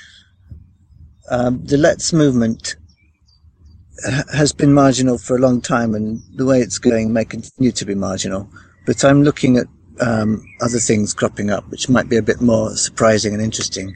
Um, the Let's movement has been marginal for a long time, and the way it's going may continue to be marginal. But I'm looking at um, other things cropping up, which might be a bit more surprising and interesting.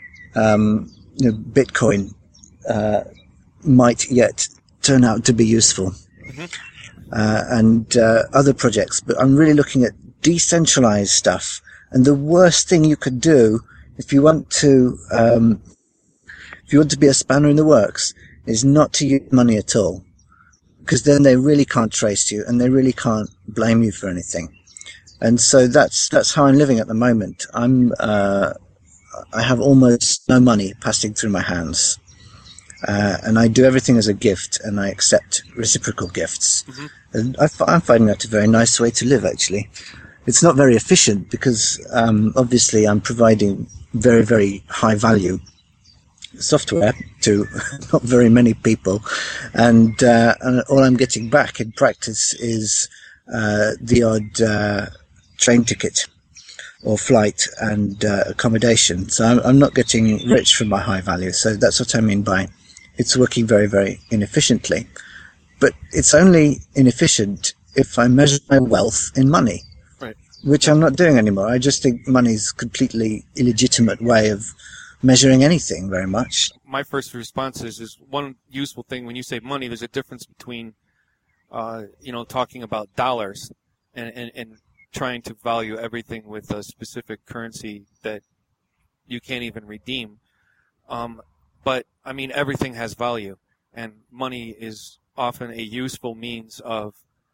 Um, you know, Bitcoin uh, might yet turn out to be useful, mm-hmm. uh, and uh, other projects. But I'm really looking at decentralized stuff. And the worst thing you could do if you want to, um, if you want to be a spanner in the works, is not to use money at all, because then they really can't trace you and they really can't blame you for anything. And so that's that's how I'm living at the moment. I'm uh, I have almost no money passing through my hands, uh, and I do everything as a gift, and I accept reciprocal gifts. Mm-hmm. And I f- I'm finding that a very nice way to live. Actually, it's not very efficient because um, obviously I'm providing very very high value software to not very many people, and, uh, and all I'm getting back in practice is uh, the odd uh, train ticket or flight and uh, accommodation. So I'm, I'm not getting rich from my high value. So that's what I mean by it's working very, very inefficiently. But it's only inefficient if I measure my wealth in money, right, which I'm not doing anymore. I just think money's a completely illegitimate way of measuring anything very much. My first response is, is one useful thing when you say money, there's a difference between, uh, you know, talking about dollars and, and, and trying to value everything with a specific currency that you can't even redeem. Um, but, I mean, everything has value, and money is often a useful means of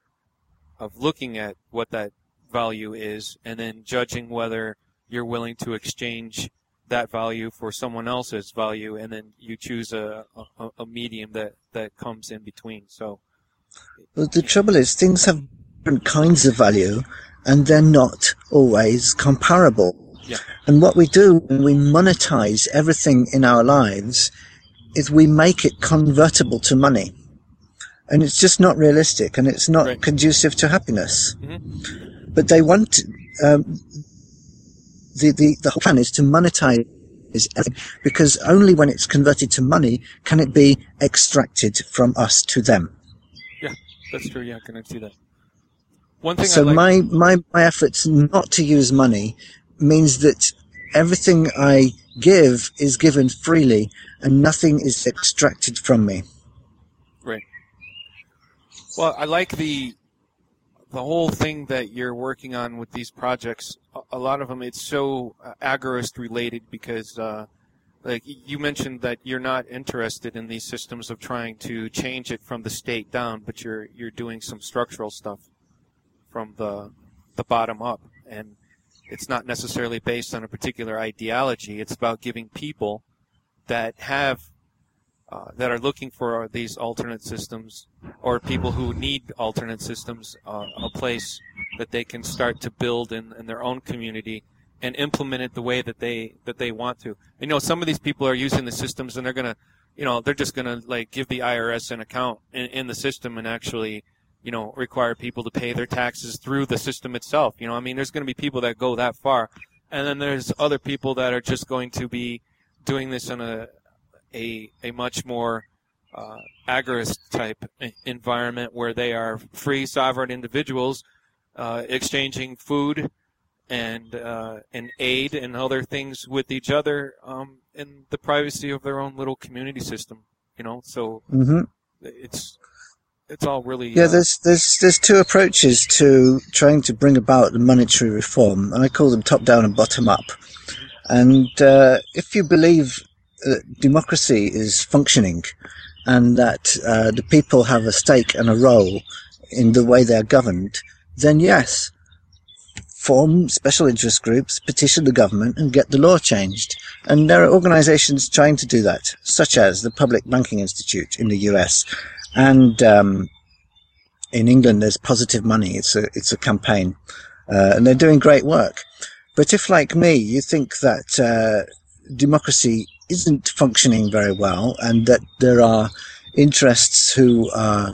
of looking at what that value is and then judging whether you're willing to exchange that value for someone else's value, and then you choose a, a, a medium that, that comes in between. So, well, the trouble is things have different kinds of value, and they're not always comparable. Yeah. And what we do when we monetize everything in our lives is we make it convertible to money. And it's just not realistic, and it's not right. conducive to happiness. Mm-hmm. But they want... Um, The, the, the whole plan is to monetize everything, because only when it's converted to money can it be extracted from us to them. Yeah, that's true. Yeah, I can see that. One thing so I like- my, my, my efforts not to use money means that everything I give is given freely and nothing is extracted from me. Right. Well, I like the... the whole thing that you're working on with these projects, a lot of them, it's so agorist related because, uh, like you mentioned that you're not interested in these systems of trying to change it from the state down, but you're you're doing some structural stuff from the the bottom up, and it's not necessarily based on a particular ideology. It's about giving people that have Uh, that are looking for these alternate systems, or people who need alternate systems, uh, a place that they can start to build in, in their own community and implement it the way that they that they want to. You know, some of these people are using the systems and they're gonna, you know, they're just gonna like give the I R S an account in, in the system and actually, you know, require people to pay their taxes through the system itself. You know, I mean, there's gonna be people that go that far, and then there's other people that are just going to be doing this in a A, a much more uh, agorist type environment where they are free, sovereign individuals uh, exchanging food and uh, and aid and other things with each other um, in the privacy of their own little community system. You know, so Mm-hmm. it's it's all really Yeah, uh, there's there's there's two approaches to trying to bring about the monetary reform, and I call them top down and bottom up. And uh, if you believe that democracy is functioning and that uh, the people have a stake and a role in the way they're governed, then yes, form special interest groups, petition the government and get the law changed. And there are organizations trying to do that, such as the Public Banking Institute in the U S, and um, in England there's Positive Money. It's a, it's a campaign, uh, and they're doing great work. But if, like me, you think that uh, democracy isn't functioning very well and that there are interests who are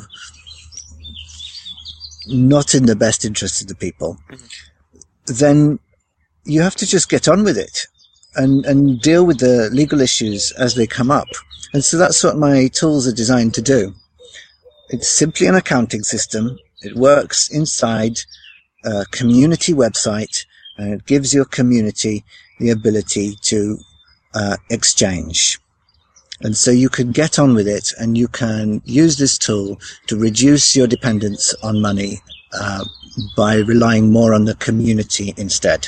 not in the best interest of the people, mm-hmm. then you have to just get on with it and, and deal with the legal issues as they come up. And so that's what my tools are designed to do. It's simply an accounting system. It works inside a community website, and it gives your community the ability to uh, exchange. And so you can get on with it, and you can use this tool to reduce your dependence on money uh, by relying more on the community instead.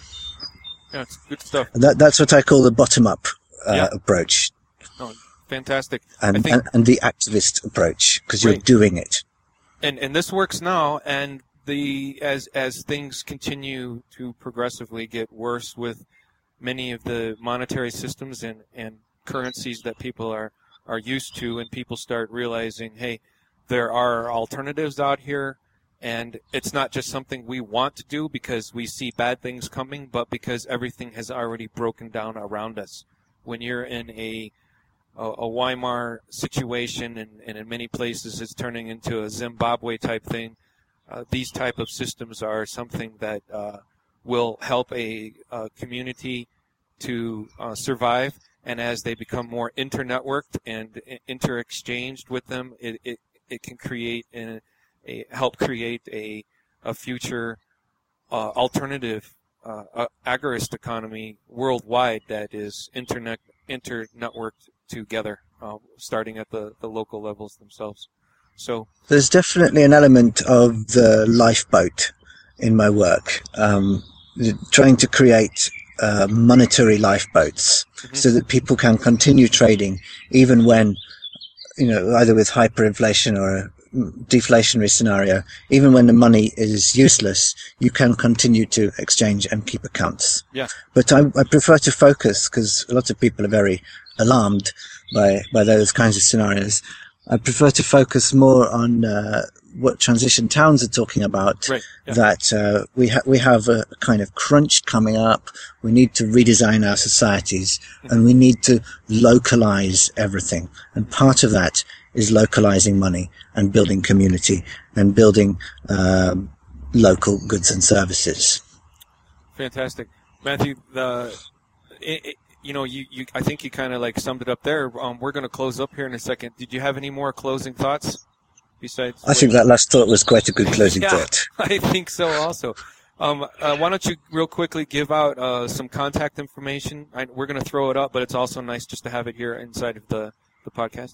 Mm-hmm. Yeah, it's good stuff. And that, that's what I call the bottom-up uh, yeah. approach. Oh, fantastic. And, I think, and, and the activist approach, because you're right. doing it. And and this works now, and the as as things continue to progressively get worse with many of the monetary systems and, and currencies that people are, are used to, and people start realizing, hey, there are alternatives out here, and it's not just something we want to do because we see bad things coming, but because everything has already broken down around us. When you're in a a, a Weimar situation, and, and in many places it's turning into a Zimbabwe type thing, uh, these type of systems are something that uh, will help a, a community to uh, survive. And as they become more inter-networked and inter-exchanged with them, it, it, it can create a, a help create a a future uh, alternative uh, uh, agorist economy worldwide that is internet inter-networked together, uh, starting at the, the local levels themselves. So there's definitely an element of the lifeboat in my work, um, trying to create Uh, monetary lifeboats, mm-hmm. so that people can continue trading even when, you know, either with hyperinflation or a deflationary scenario, even when the money is useless, you can continue to exchange and keep accounts. Yeah. But I, I prefer to focus, because a lot of people are very alarmed by, by those kinds of scenarios. I prefer to focus more on uh, what Transition Towns are talking about, right. yeah. that uh, we, ha- we have a kind of crunch coming up. We need to redesign our societies, mm-hmm. and we need to localize everything. And part of that is localizing money and building community and building um, local goods and services. Fantastic. Matthew, the, it, it, you know, you, you, I think you kind of like summed it up there. Um, we're going to close up here in a second. Did you have any more closing thoughts besides? I think that last thought was quite a good closing yeah, thought. I think so also. Um, uh, why don't you real quickly give out uh, some contact information? I, we're going to throw it up, but it's also nice just to have it here inside of the, the podcast.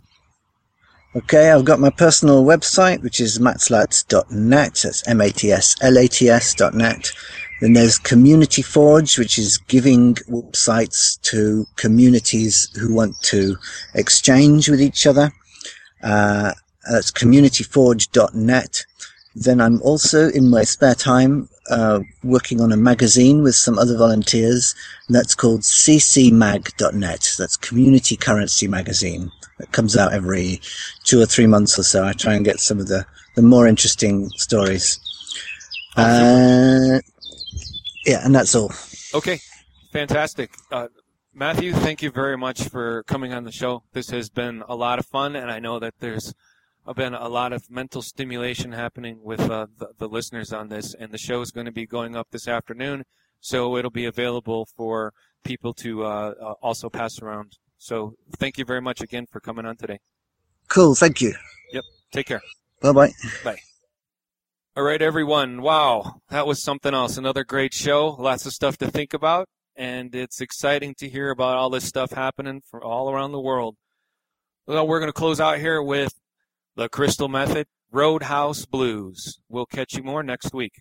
Okay, I've got my personal website, which is matslats dot net. That's M A T S L A T S dot net. Then there's Community Forge, which is giving websites to communities who want to exchange with each other. Uh, that's community forge dot net. Then I'm also, in my spare time, uh, working on a magazine with some other volunteers, and that's called c c mag dot net. That's Community Currency Magazine. It comes out every two or three months or so. I try and get some of the, the more interesting stories. Uh, yeah, and that's all. Okay, fantastic. Uh, Matthew, thank you very much for coming on the show. This has been a lot of fun, and I know that there's been a lot of mental stimulation happening with uh, the, the listeners on this, and the show is going to be going up this afternoon, so it'll be available for people to uh, uh, also pass around. So thank you very much again for coming on today. Cool, thank you. Yep, take care. Bye-bye. Bye. All right, everyone. Wow, that was something else. Another great show. Lots of stuff to think about, and it's exciting to hear about all this stuff happening from all around the world. Well, we're going to close out here with the Crystal Method, Roadhouse Blues. We'll catch you more next week.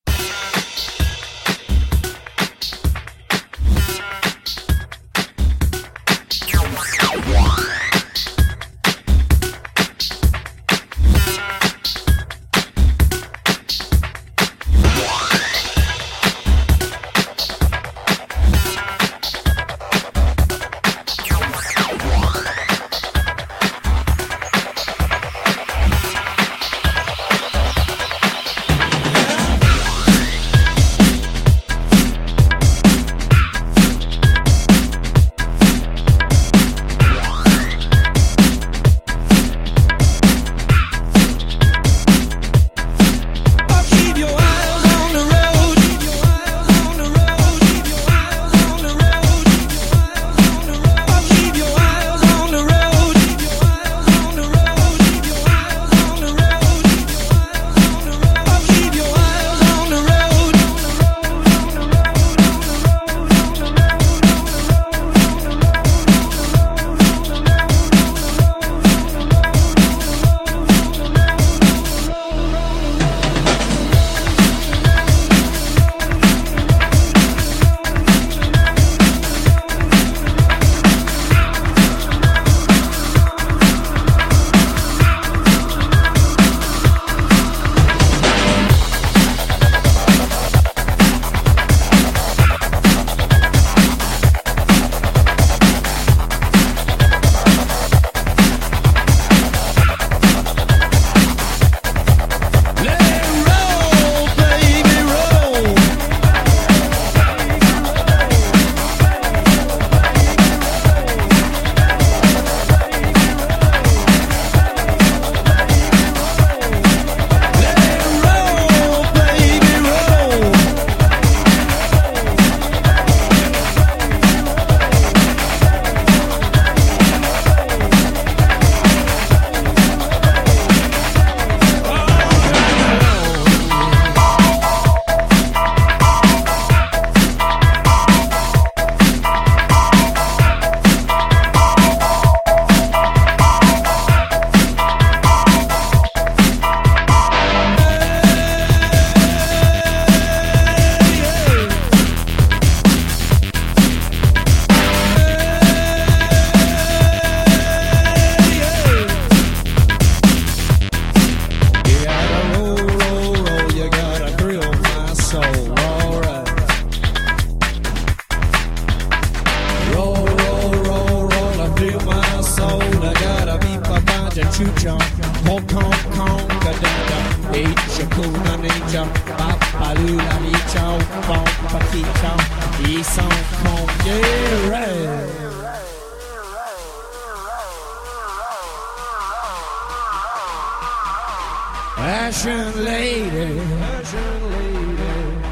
Fashion lady, fashion lady,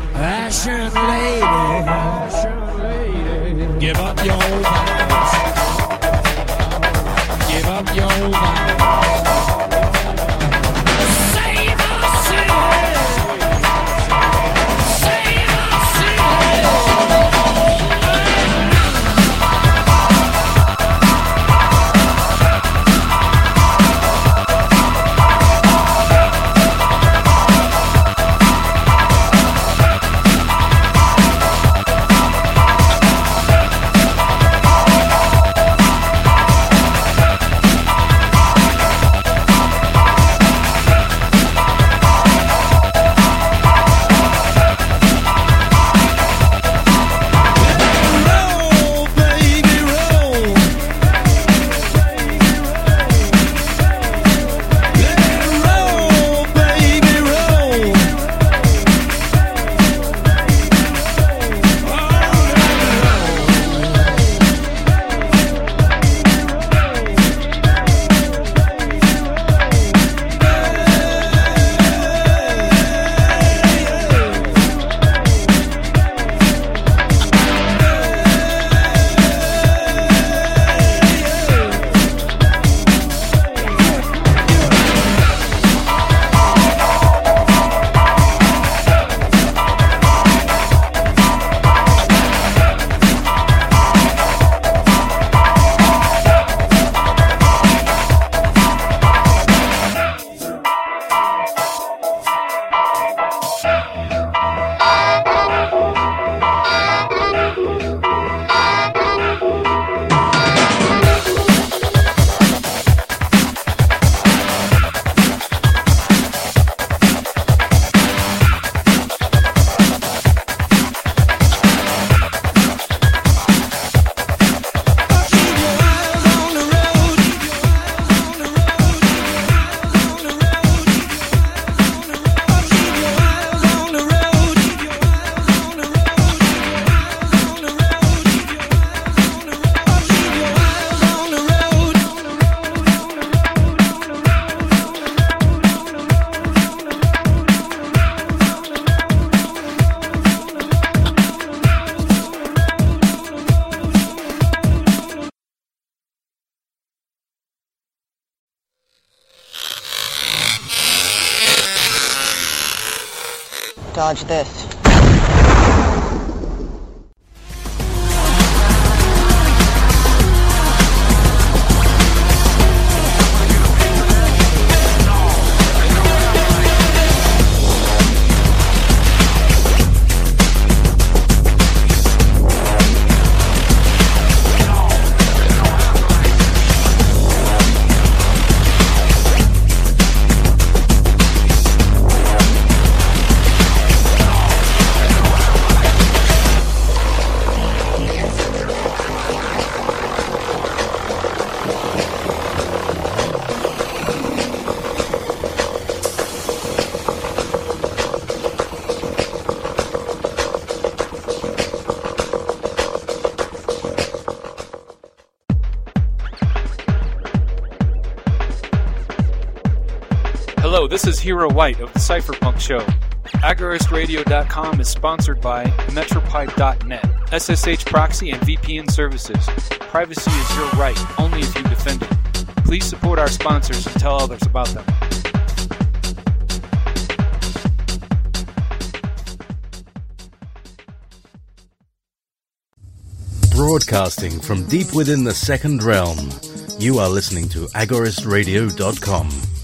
fashion lady, fashion lady. Give up your vows. Give up your vows. Save us, save Dodge this. Hello, this is Hero White of the Cypherpunk Show. Agorist Radio dot com is sponsored by Metropipe dot net, S S H proxy and V P N services. Privacy is your right, only if you defend it. Please support our sponsors and tell others about them. Broadcasting from deep within the second realm, you are listening to Agorist Radio dot com.